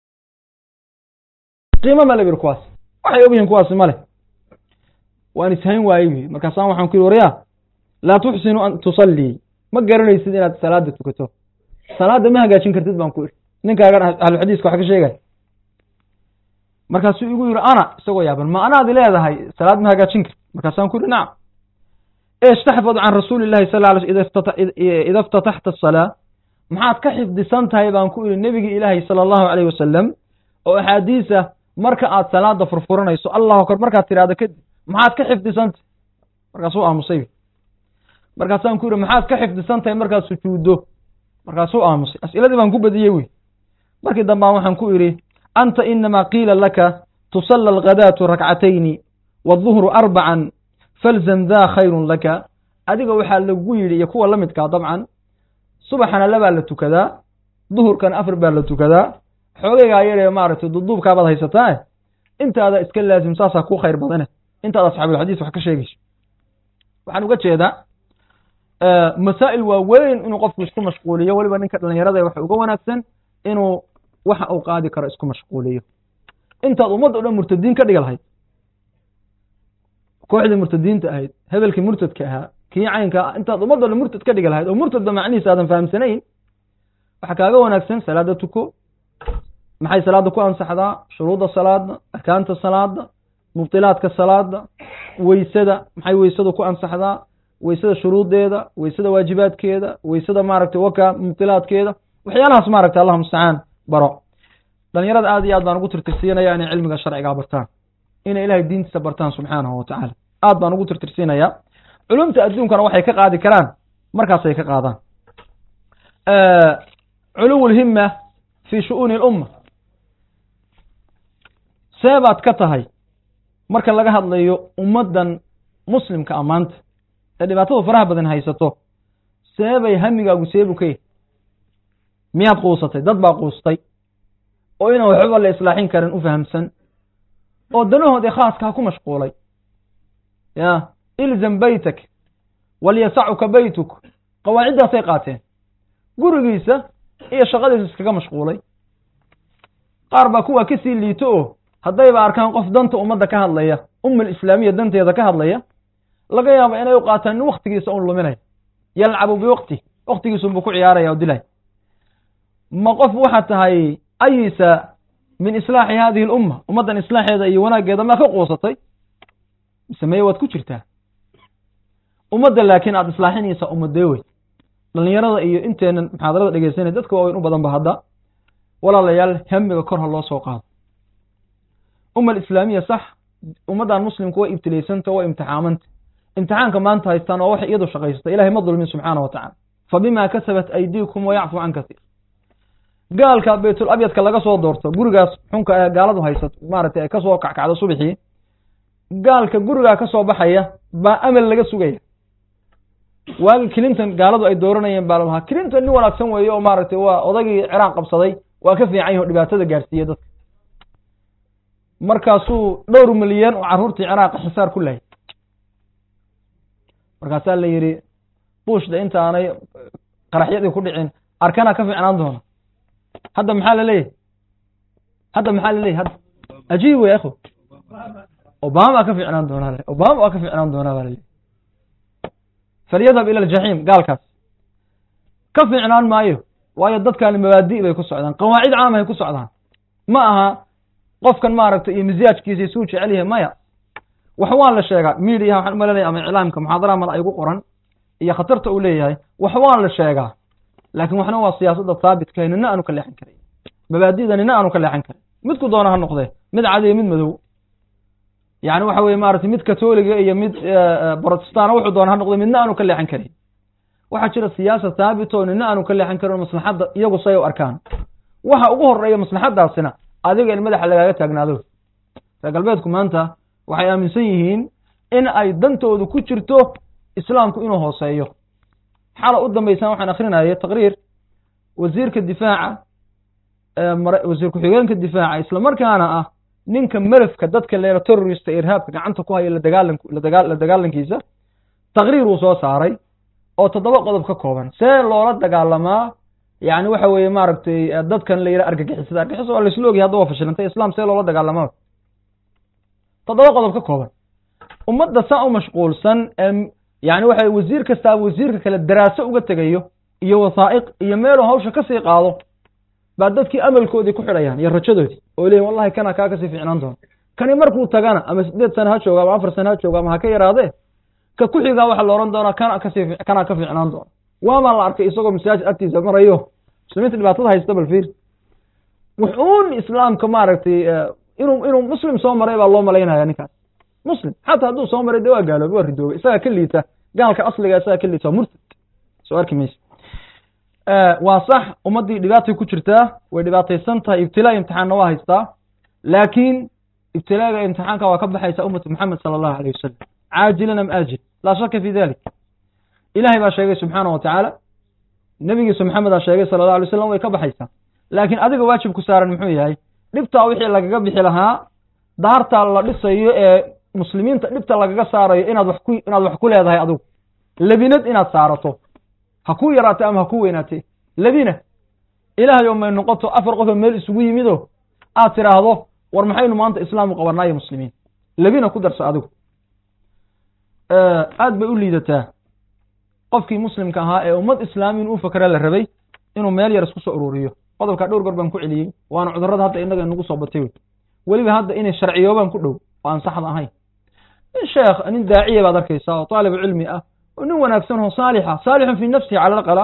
qiimo ma lebir kuwaas waxay og yihiin kuwaasi male waan ishayn waayey markaasaan waxaan ku yidhi waryaa laa tuxsinu an tusallii ma garanaysid inaad salaada tukato salaada ma hagaajin kartid baan ku idhi ninkaagan ahluxadiiska wax ka sheegay markaasuu igu yidhi ana isagoo yaaban ma anaadi leedahay salaad ma hagaajin kartid markaasaan ku yidhi nacam eesh taxfadu can rasuuli llahi sal lla alay ida iftataxta asalaa maxaad ka xifdisan tahay baan ku idhi nebigii ilaahay sala allahu alayh wasalam oo axaadiisa marka aad salaada furfuranayso allahu akbar markaad tidhahdo kadib maxaad ka xifdisantahay markaasuu aamusay markaasaan ku yidhi maxaad ka xifdisantahay markaad sujuuddo markaasuu aamusay as'iladii baan ku badiyey wey markii dambaan waxaan ku idhi anta inamaa qiila laka tusalla alghadaatu rakcatayni waduhru arbacan falzam daa khayrun laka adiga waxaa lagu yidhi iyo kuwa la midkaa dabcan subaxana labaa la tukadaa duhurkana 4 baa la tukadaa xoogaygaa yaree maaragtay duduubkaabaad haysataa intaada iska laazim saasaa ku khayr badane intaad asxaabulxadiis wax ka sheegayso waxaan uga jeedaa masaa'il waaweyn inuu qofku isku mashquuliyo weliba ninka dhalinyarada waxa uga wanaagsan inuu waxa uu qaadi karo isku mashquuliyo intaad ummadda o dhan murtadiin ka dhigi lahayd kooxdii murtadiinta ahayd hebelkii murtadka ahaa kii caynka intaad ummadda o dhan murtad ka dhigi lahayd oo murtadba macnihiisa aadan fahamsanayn waxa kaaga wanaagsan salaada tuko maxay salaada ku ansaxdaa shuruudda salaada arkaanta salaada mubtilaadka salaada weysada maxay weysadu ku ansaxdaa weysada shuruudeeda weysada waajibaadkeeda weysada maaragtay waka mubtilaadkeeda waxyaalahaas maaragtay allah mustacaan baro dhalinyarada aad iyo aad baan ugu tirtirsiinaya inay cilmiga sharcigaa bartaan inay ilahay diintiisa bartaan subxaanahu watacaala aad baan ugu tirtirsiinaya culumta adduunkana waxay ka qaadi karaan markaasay ka qaadaan culuw lhima fi shu'uuni lumma seebaad ka tahay marka laga hadlayo ummaddan muslimka amaanta ee dhibaatada faraha badan haysato seebay hamigaagu seebu ka yahy miyaad quusatay dad baa quustay oo inaan waxba la islaaxin karin u fahamsan oo danahoodii khaaskaa ku mashquulay ya ilzam baytak walyasacuka baytuk qawaaciddaasay qaateen gurigiisa iyo shaqadiisa iskaga mashquulay qaar baa kuwa kasii liito oo haddayba arkaan qof danta ummadda ka hadlaya ummul islaamiya danteeda ka hadlaya laga yaabo inay u qaataan in waktigiisa un luminaya yalcabu biwaqti waktigiisunbuu ku ciyaaraya oo dilay ma qof waxaad tahay ayisa min islaaxi hadihi lumma ummaddan islaaxeeda iyo wanaaggeeda maa ka quusatay mise meye waad ku jirtaa ummadda laakiin aada islaaxinaysa ummadee wey dhalinyarada iyo inteenan muxaadarada dhegeysanay dadka waaweyn u badan ba hadda walaalayaal hamiga kor ha loo soo qaado umma alislaamiya sax ummaddan muslimku way ibtilaysanta way imtixaamanta imtixaanka maanta haystaan waa waxay iyadu shaqaysata ilahay ma dulmin subxaana wa tacala fabima kasabat aydiikum wayacfu can kasiir gaalka baytul abyadka laga soo doorto gurigaas xunka ee gaaladu haysato maaragtay ay kasoo kackacdo subixii gaalka gurigaa ka soo baxaya baa amal laga sugaya waagi clinton gaaladu ay dooranayeen baa lalahaa clinton nin wanaagsan weeye oo maaragtay waa odagii ciraaq qabsaday waa ka fiican yahi o dhibaatada gaarsiiyey dadka markaasuu 2 milyan oo carruurtii ciraaqa xisaar ku lahay markaasaa la yidhi bushda intaanay qaraxyadii ku dhicin arkana ka fiicnaan doona hadda maxaa la leeyahay hadda ajiib wey akho obama ka fiicnaan doonaa obama waa ka fiicnaan doonaa baa laleeyahy falyadhab ila aljaxiim gaalkaas ka fiicnaan maayo waayo dadkaani mabaadi' bay ku socdaan qawaacid caamahay ku socdaan ma aha qofkan maaragtay iyo misaajkiisa isuu jecel yahay maya wax waa la sheegaa media waxaan u malaynayaa ama iclaamka muxaadara mala ay ugu qoran iyo khatarta uu leeyahay wax waa la sheegaa laakiin waxna waa siyaasadda thaabitka nina aanu ka leexan karin mabaadi'da nina aanu ka leexan karin midku doona ha noqdee mid cad iyo mid madow yani waxa weeye maaragtay mid katoliga iyo mid protestant wuxuu doona ha noqdee midna aanu ka leexan karin waxaa jira siyaasa thaabit oo nina aanu ka leexan karin maslaxadda iyagu say u arkaan waxa ugu horeeya maslaxadaasina adiga in madaxa lagaaga taagnaado reer galbeedku maanta waxay aaminsan yihiin in ay dantoodu ku jirto islaamku inuu hooseeyo xala u dambaysan waxaan akrinayay taqriir wasiirka difaaca wasiir ku-xigeenka difaaca isla markaana ah ninka malafka dadka leera terrorista irhaabka gacanta ku haya la dagaalankiisa taqriir uu soo saaray oo 7 qodob ka kooban see loola dagaalamaa yani waxa weeye maaragtay dadkan la yidhaha argagixisada waa laisla ogyahay hadda waa fashilantay islam see loola dagaalamaa 7 qodob ka kooban ummadda saa u mashquulsan yani waxa wasiir kastaa wasiirka kale daraaso uga tegayo iyo wasaa'iq iyo meeluu hawsha kasii qaado baa dadkii amalkoodii ku xidhayaan iyo rajadoodii oo leeyihin wallahi kana kaa kasii fiicnaan doona kani markuu tagana ama 8 sano ha jooga ama 4 sano ha jooga ama ha ka yaraadee ka ku xigaa waxa la oran doonaa kana ka fiicnaan doona waama la arkay isagoo masaajid agtiisa marayo muslimiinta dhibaatada haysta bal fiir wuxuun islaamka maaragtay inuu muslim soo maray baa loo malaynaya ninkaas muslim xataa hadduu soo maray dee waa gaaloobay waa ridoobay isagaa ka liita gaalka asliga isagaa ka liita waa murtad soo arki maysa waa sax ummaddii dhibaatay ku jirtaa way dhibaataysan tahay ibtilaa imtixaanna waa haystaa laakiin ibtilaaga imtixaanka waa ka baxaysa ummatu maxamed sala allahu alayh wasalam caajilan am aajil laa shaka fi dalik ilahay baa sheegay subxaana wa tacaala nebigiisa maxamed aa sheegay sala allahu alay wasalam way ka baxaysaa laakiin adiga waajibku saaran muxuu yahay dhibtaa wixii lagaga bixi lahaa daartaa la dhisayo ee muslimiinta dhibta lagaga saarayo inaad wax ku leedahay adigu labinad inaad saarato ha ku yaraatay ama ha ku weynaatay labina ilaahay oo may noqoto 4 qof oo meel isugu yimido aad tiraahdo war maxaynu maanta islaam u qabanaayo muslimiin labina ku darso adigu aad bay u liidataa qofkii muslimka ahaa ee ummad islaamiin uu fakara la rabay inuu meel yar isku soo ururiyo qodobka dhowr goor baan ku celiyey waana cudurrada hadda innaga inagu soo batay weliba hadda inay sharciyoobaan ku dhow oo aan saxda ahayn sheekh nin daaciya baad arkaysaa oo taalib cilmi ah oo nin wanaagsan oo saalixun fi nafsihi cala alaqala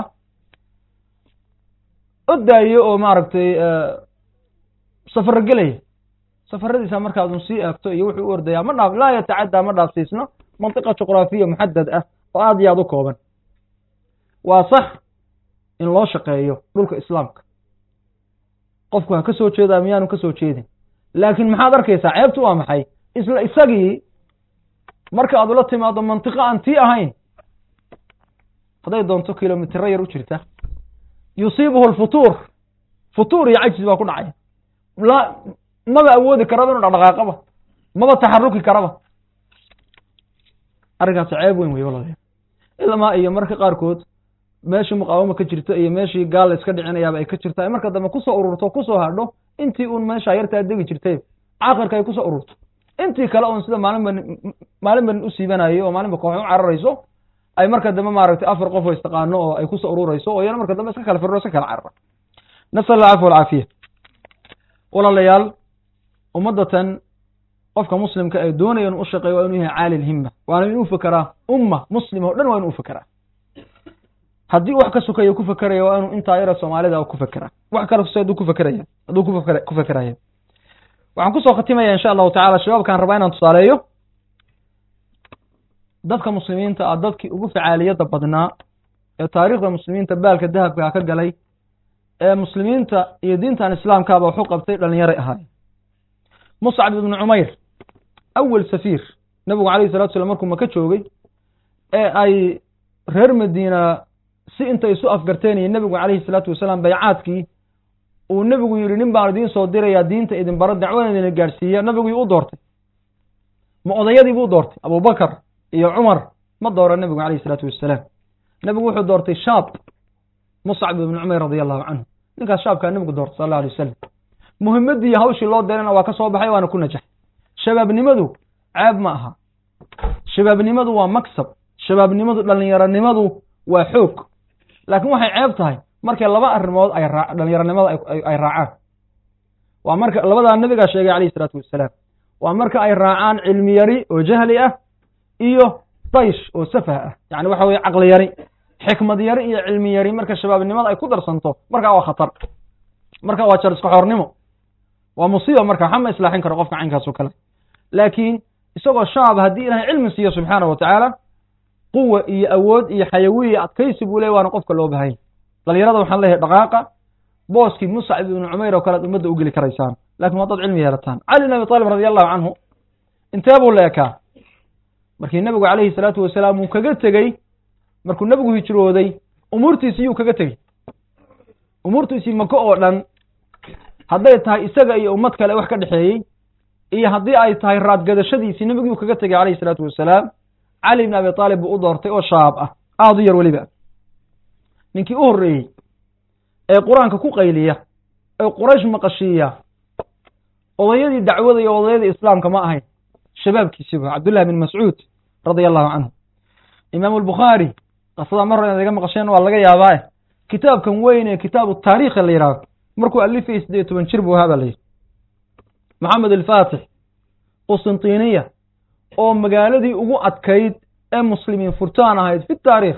odaayo oo maaragtay safar gelaya safaradiisa markaad un sii eegto iyo wuxuu u ordayaa laa yatacaddaa ma dhaafsiisno mantiqa juqraafiya muxadad ah oo aad iyo aad u kooban waa sax in loo shaqeeyo dhulka islaamka qofku ha ka soo jeedaa miyaanu ka soo jeedin laakiin maxaad arkaysaa ceebtu waa maxay isla isagii marka aad ula timaado mantiqo aan tii ahayn hadday doonto kilomitiro yar u jirta yusiibuhu futuur iyo cajzi baa ku dhacaya maba awoodi karaba inuu dhaqdhaqaaqaba maba taxaruki karaba arrinkaas ceeb weyn wey walaalayaal ilmaa iyo marka qaarkood meeshii muqaawama ka jirta iyo meeshii gaal la iska dhicinayaaba ay ka jirtaa marka dambe kusoo ururto kusoo hadho intii uun meeshaa yartaa degi jirtay caaqirka ay kusoo ururto intii kale oon sida maalinba u siibanayo oo maalinba koox u cararayso ay marka dambe maaragtay 4 qof oo istaqaano oo ay kusoo ururayso oo yana marka dambe iska kala firro iska kala carara nasal alcafwa walcaafiya walaalayaal ummadatan qofka muslimka ee doonaya inuu u shaqeeyo waa inuu yahay caali lhimma waana inuu fakaraa umma muslima oo dhan waa inuu fakaraa haddii wax ka sukaya ku fakaraya waa inuu intaa yara soomaalida ku fakeraa wax kale kusoo hadduu ku fakeraya waxaan kusoo khatimaya insha allahu tacala shabaabkaan rabaa inaan tusaaleeyo dadka muslimiinta ah dadkii ugu facaaliyadda badnaa ee taariikhda muslimiinta baalka dahabka ka galay ee muslimiinta iyo diintan islaamkaaba waxu qabtay dhalinyaray ahaayeen muscab ibnu cumayr awal safiir nabigu calayhi salatu salam markuu maka joogay ee ay reer madiina si intay isu afgarteen iyo nebigu calayhi salaatu wasalaam baycaadkii uu nebigu yidhi nin baan idiin soo dirayaa diinta idin baro dacwada idina gaadhsiiya nabigii u doortay ma odayadiibuu u doortay abubakar iyo cumar ma doora nebigu calayhi salaatu wasalaam nebigu wuxuu doortay shaab muscab ibnu cumayr radia allahu canhu ninkaas shaabkaa nebigu doortay sal alla alay wasalam muhimaddii iyo hawshii loo dirana waa ka soo baxay waana ku najaxay shabaabnimadu ceeb ma aha shabaabnimadu waa maksab shabaabnimadu dhalinyaronimadu waa xoog laakiin waxay ceeb tahay markay 2 arrimood ay dhalinyaronimada ay raacaan waa marka labadaa nabigaa sheegay calayhi salaatu wasalaam waa marka ay raacaan cilmi yari oo jahli ah iyo daysh oo safah ah, yani waxa weye caqli yari, xikmad yari iyo cilmi yari marka shabaabnimada ay ku darsanto markaa waa khatar, marka waa jar iska xoornimo, waa musiiba marka waxama islaaxin karo qofka caynkaas oo kale. laakiin isagoo shaab haddii ilahay cilmi siiyo subxaana wa tacaala, quwa iyo awood iyo xayawiya adkaysi buu ley, waana qofka loo bahanya. dhalinyarada waxaan leeyahay dhaqaaqa, booskii muscab ibnu cumayr oo kale ad ummadda u geli karaysaan, lakin waa dad cilmi yeelataan. cali bin abi talib radi allahu canhu intee buu leekaa markii nebigu calayhi salaatu wasalaam uu kaga tegey, markuu nebigu hijrooday umuurtiisii yuu kaga tegey, umuurtiisii maka oo dhan hadday tahay isaga iyo ummad kale wax ka dhexeeyey iyo haddii ay tahay raadgadashadiisii nebigu yuu kaga tegey calayhi salaatu wasalaam. cali bin abi talib buu u doortay oo shaab ah, aada u yar weliba, ninkii u horreeyey ee qur-aanka ku qayliya ee quraysh maqashiiya, odayadii dacwada iyo odayadii islaamka ma ahayn, shabaabkiisiba cabdullahi bin mascuud radia allahu canhu. imaamu albukhaari qasada mar hore inaad iga maqasheen waa laga yaabaa, kitaabkan weyn ee kitaabu taariikha la yidhahdo markuu alifayay 18 jir buu ahaa baa la yidhi. maxamed alfaatix qustantiniya oo magaaladii ugu adkayd ee muslimiin furtaan ahayd fi taariikh,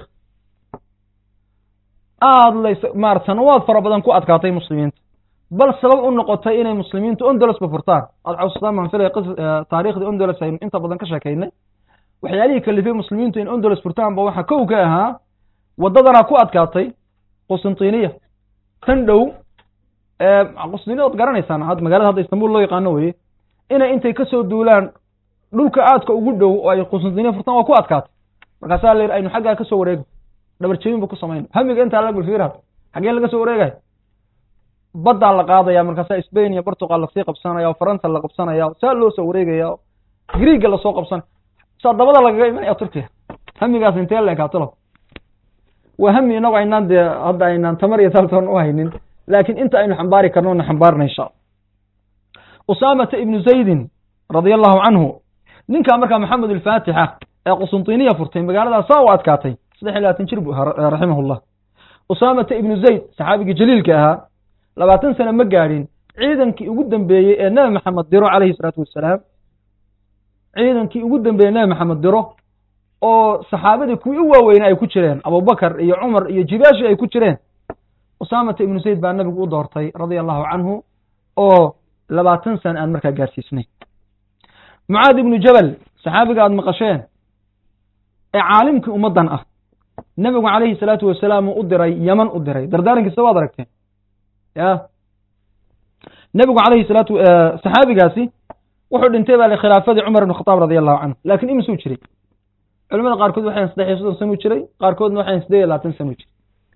aada maarata sanawaad fara badan ku adkaatay muslimiinta, bal sabab u noqotay inay muslimiintu ondolasba furtaan. aad xasuustaan maan filay taariikhdii ondolas aynu inta badan ka sheekaynay, waxyaalihii kalifay muslimiintu in ondolas furtaanba waxaa kow ka ahaa waddadanaa ku adkaatay qustantiniya, tan dhow qustantiniya waad garanaysaan, magaalada hadda istanbul loo yaqaano weye, inay intay kasoo duulaan dhulka aadka ugu dhow oo ay qustantiniya furtaan waa ku adkaatay. markaasaa la yidhi aynu xaggaa kasoo wareego, dhabar jebin bu ku samayna, hamiga intaa la bulfiirha xaggee laga soo wareegay, baddaa la qaadaya, markaasaa Spain iyo Portugal lasii qabsanaya, Faransa la qabsanaya, saa loo soo wareegaya, Greega lasoo qabsanaya, saa dabada lagaga imanaya Turkiya. hamigaas intee la ekaatalo, waa hami inagu aynaan dee hadda aynaan tamar iyo taltoon u haynin, laakiin inta aynu xambaari karno na xambaarna insha Allah. usaamata ibnu zaydin radia allahu canhu, ninkaa markaa maxamed alfaatixa ee qustantiniya furtay magaaladaas saa u adkaatay 23 jir buu ahaa raximahullah. usaamata ibnu zayd saxaabigii jaliilka ahaa 20 sano ma gaadhin, ciidankii ugu dambeeyey ee nebi maxamed diro calayhi salaatu wasalaam, ciidankii ugu dambeeyey nebi maxamed diro oo saxaabadii kuwii u waaweynaa ay ku jireen, abubakar iyo cumar iyo jibaashi ay ku jireen, usaamata ibnu zayd baa nabigu u doortay radia allahu canhu oo 20 sano aan markaa gaarsiisnay. mucaad ibnu jabal saxaabiga aad maqasheen ee caalimkii ummaddan ah, nebigu calayhi salaatu wasalaam uu u diray yaman u diray, dardaarankiisa waad aragteen ya. nebigu calayhi salaatu saxaabigaasi wuxuu dhintay baa khilaafadii cumar ibn khataab radia allahu canhu, laakiin imisuu jiray? culimada qaarkood waxay 30 sano u jiray, qaarkoodna waxay 28 sano u jiray.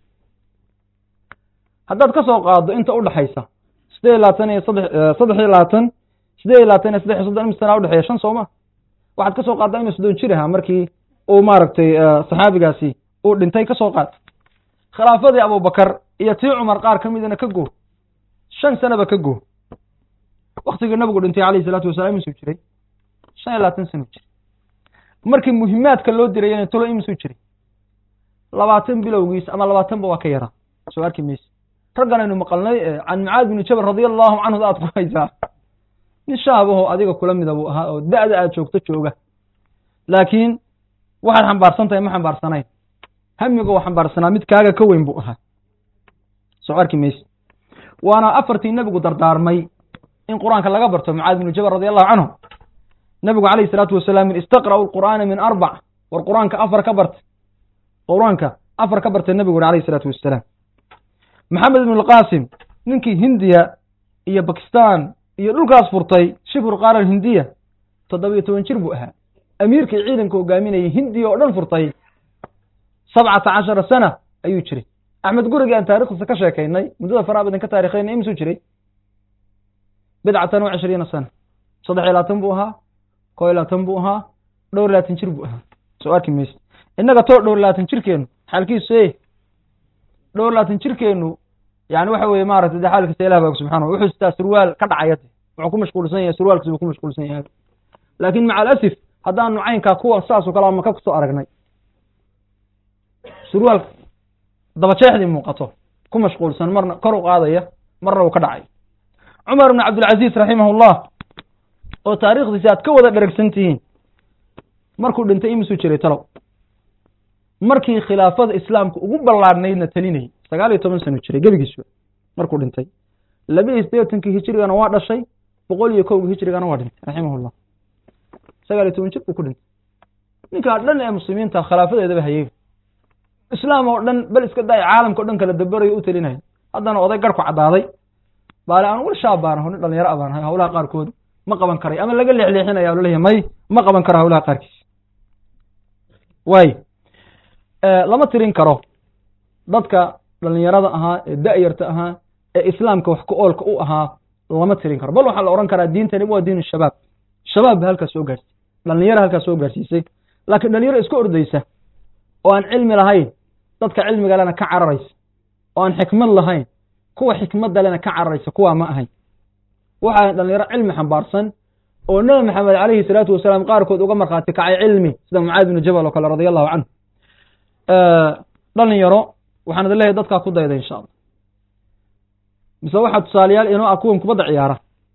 haddaad ka soo qaado inta u dhaxaysa 28 iyo 23 sana u dhaxeeya 5 sooma, waxaad ka soo qaaddaa inuu 30 jir ahaa markii uu maaragtay saxaabigaasi uu dhintay. ka soo qaad khilaafadii abubakar iyo tii cumar qaar ka midana ka goo 5 sanaba ka goo. waktigii nabigu dhintay calayhi salaatu wasalaam imisuu jiray? 25 sano jiray. markii muhimaadka loo dirayana tolo imisuu jiray? 20 bilowgiis ama 20 ba waa ka yaraa, soo arki mayse. raggan aynu maqalnay can mucaad bin jabal radia allahu canhu aad ku haysaa, nin shaabaho adiga kula mida buu ahaa oo da'da aad joogto jooga, laakiin waxaad xambaarsan tahay ma xambaarsanayn, hamiga oo xambaarsanaa mid kaaga ka weyn buu ahaa, soo arki mayse. waana afartii nebigu dardaarmay in qur-aanka laga barto mucaad bin jabal radia allahu canhu. nebigu calayhi salaatu wasalaam istaqra'u alqur'aana min 4, war qur-aanka 4 ka barta, qur-aanka 4 ka bartay nebigu calayhi salaatu wasalaam. maxamed ibn alqasim ninkii hindiya iyo bakistan iyo dhulkaas furtay, shibru qaara hindiya 17 jir buu ahaa, amiirkii ciidanka hogaaminayay hindiya oo dhan furtay 17 sana ayuu jiray. axmed gurigi aan taariikhdiisa ka sheekaynay, muddada faraha badan ka taariikhaynay, imisuu jiray? 20 sana, 23 buu ahaa, 21 buu ahaa, 22 jir buu ahaa, soo arki mayse. innaga too 22 jirkeenu xaalkiisu 22 jirkeenu yani waxa weeye maaragtay xaalkiisa ilaah baa subxaanahu wuxuu istaa surwaal ka dhacaya, wuxuu ku mashquulsan yahay surwaalkiisa, ku mashquulsan yahay. laakiin maca alasif haddaanu caynkaa kuwa saas oo kale ama ka soo aragnay, surwaal dabajeexdii muuqato ku mashquulsan, marna kor u qaadaya marna uu ka dhacay. cumar ibn cabdilcaziz raximahullah oo taariikhdiisa aad ka wada dheragsan tihiin markuu dhintay imisuu jiray talow markii khilaafada islaamka ugu ballaadhnaydna talinayay 19 sano jiray gebigiisba markuu dhintay 82 hijrigana waa dhashay 101 hijrigana waa dhintay raximahullah 19 jir ku dhintay ninka dhan ee muslimiinta khilaafadeedaba hayay islaam oo dhan bal iska day caalamka oo dhan kala dabarayo u talinay haddana oday garku cadaaday baale aan wal shaabaan hoon dhalinyaro abaan hawlaha qaarkood ma qaban karay ama laga leexleexinayaa oo leeyahay may ma qaban karo hawlaha qaarkiis way lama tirin karo dadka dhalinyarada ahaa ee da'yarta ahaa ee islaamka wax ku oolka u ahaa lama tirin karo bal waxa la oran karaa diintani waa diin shabaab halka soo gaartay dhalinyaro halka soo gaarsiisay laakiin dhalinyaro isku ordaysa oo aan cilmi lahayn dadka cilmiga lana ka cararaysa oo aan xikmad lahayn kuwa xikmadda lana ka cararaysa kuwa ma ahayn waxa dhalinyaro cilmi xambaarsan oo nabi maxamed calayhi salaatu wasalaam qaarkood uga marqaati kacay cilmi sida mucaad ibn jabal oo kale radiyallahu anhu dhalinyaro waxaan leeyahay dadka ku dayday insha Allah mise waxa tusaalayaal inoo akuun kubadda ciyaara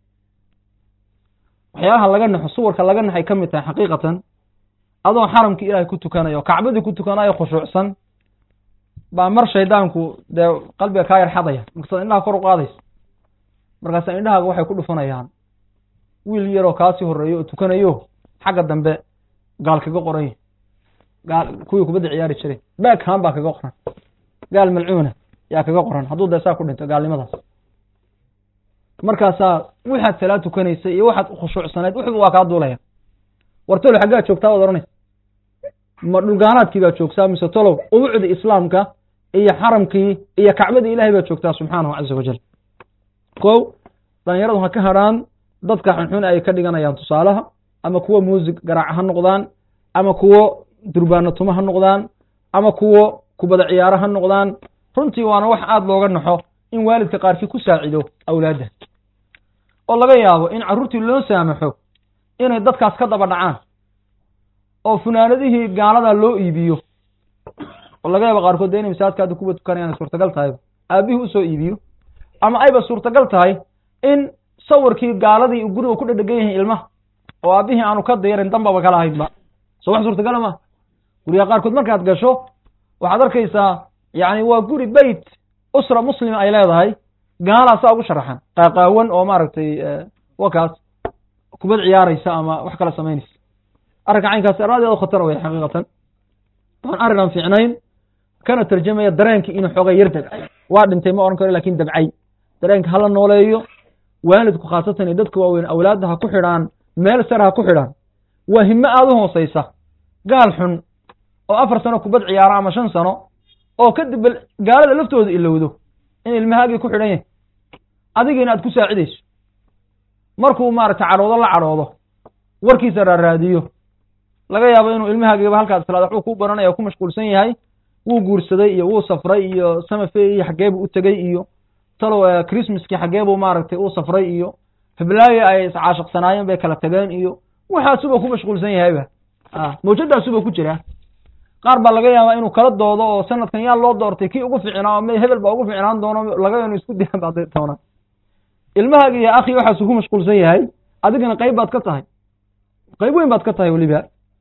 waxyaalaha laga naxo suwarka laga naxay kamid tahay xaqiiqatan adoo xaramkii ilaahay ku tukanayo kacbadii ku tukanayo khushuucsan baa mar shaydaanku dee qalbiga ka yar xadaya markaas indhaha kor u qaadaysa markaas indhahaaga waxay ku dhufanayaan wiil yaroo kaasi horeeyo oo tukanayo xagga dambe gaal kaga qoray gaal kuwii kubadda ciyaari jiray baaghaan baa kaga qoran gaal malcuuna yaa kaga qoran hadduu deesaa ku dhinto gaalnimadaas markaasaa waxaad salaad tukanaysay iyo waxaad khushuucsanayd wuxuu waa kaa duulaya war tolo xaggaa joogtaa waad oranaysa ma dhulgaanaadkii baa joogtaa mise tolow ubucda islaamka iyo xaramkii iyo kacbadii ilaahay baa joogtaa subxaanahu caza wajal kow dhalinyaradu ha ka hadhaan dadka xunxun ay ka dhiganayaan tusaalaha ama kuwo muusig garaac ha noqdaan ama kuwo durbaano tuma ha noqdaan ama kuwo kubada ciyaaro ha noqdaan runtii waana wax aad looga naxo in waalidka qaarkii ku saacido awlaadda oo laga yaabo in carruurtii loo saamaxo inay dadkaas ka daba dhacaan oo funaanadihii gaalada loo iibiyo oo laga yaabo qaarkood inay masaajidka kuwa tukanayaan suurtagal tahay aabihii u soo iibiyo ama ayba suurtagal tahay in sawirkii gaaladii uu guriga ku dhadhagan yahay ilmaha oo aabihii aanu ka dayrin dambaba kala haynba soo wax suurtagal ma guriga qaarkood markaad gasho waxaad arkaysaa yani waa guri bayt usra muslima ay leedahay gaalaasaa ugu sharaxan qaaqaawan oo maaragtay wakaas kubad ciyaaraysa ama wax kala samaynaysa arrinka caynkaasi araadeedu khatar way xaqiiqatan waan arrin aan fiicnayn kana tarjamaya dareenkii inuu xoogay yar dabcay waa dhintay ma oran karo laakiin dabcay dareenka hala nooleeyo waalidku khaasatan iyo dadka waaweyn awlaadda ha ku xidhaan meel sare ha ku xidhaan waa himo aada u hooseysa gaal xun oo 4 sano kubad ciyaara ama 5 sano oo kadib gaalada laftooda ilowdo in ilmahaagii ku xidhan yahay adiga inaad ku saacidayso markuu maaragtay cadhoodo la cadhoodo warkiisa raaraadiyo laga yaabo inuu ilmahaagiiba halkaas salaad waxbuu ku baranaya ku mashquulsan yahay wuu guursaday iyo wuu safray iyo samafey iyo xageebuu u tegey iyo talow christmaskii xageebuu maaragtay uu safray iyo hiblaayo ay iscaashiqsanaayeen bay kala tageen iyo waxaasuba ku mashquulsan yahayba mawjadaasuba ku jira qaar baa laga yaabaa inuu kala doodo oo sanadkan yaa loo doortay kii ugu fiicnaa ama hebel baa ugu fiicnaan doono laga yaabo inuu isku diyaan baa doona ilmahaaga iyo akhi waxaasuu ku mashquulsan yahay adigana qayb baad ka tahay qayb weyn baad ka tahay weliba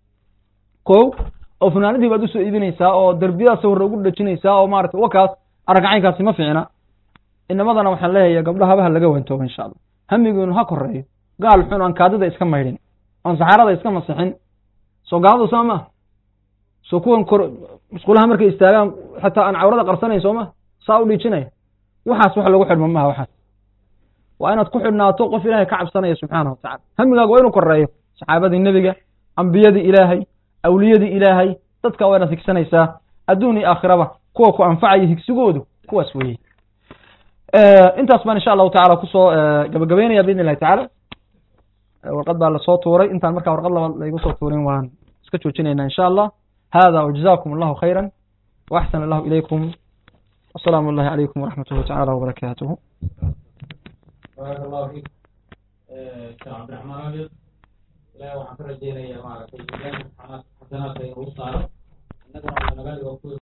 kow oo funaanadii baad usoo iibinaysaa oo derbiyadaa sawirra ugu dhajinaysaa oo maaragtay wakaas aragacaynkaasi ma fiicna inamadana waxaan leeyahay gabdhaha habaha laga wantoobo insha allah hamigiinu ha koreeyo gaal xun aan kaadida iska maydhin aan saxaarada iska masixin soo gaaladu soo ma soo kuwan musqulaha markay istaagaan xataa aan cawrada qarsanayn soo ma saa u dhiijinaya waxaas wax lagu xidhmo maaha waxaas waa inaad ku xidhnaato qof ilaahay ka cabsanaya subxaanahu watacala hamigaaga waa inuu koreeyo saxaabadii nebiga ambiyadii ilaahay awliyadii ilaahay dadka waa inaad higsanaysaa adduun iyo aakhiraba kuwa ku anfacaya higsigoodu kuwaas weeye intaas baan insha allahu tacala kusoo gabagabeynaya biidn illahi tacaala warqad baa lasoo tuuray intaan markaa warqad labaad laygu soo tuurin waan iska joojinaynaa insha allah hada wjazakum allahu khayra waaxsan allahu ilaykum wasalaamu allahi calaykum waraxmatuhu tacala wabarakaatuhu بارك الله فيك شيخ عبد الرحمن أبيض لا وحن رجينا يا معك حسنات حسنات وصار النبي على مجال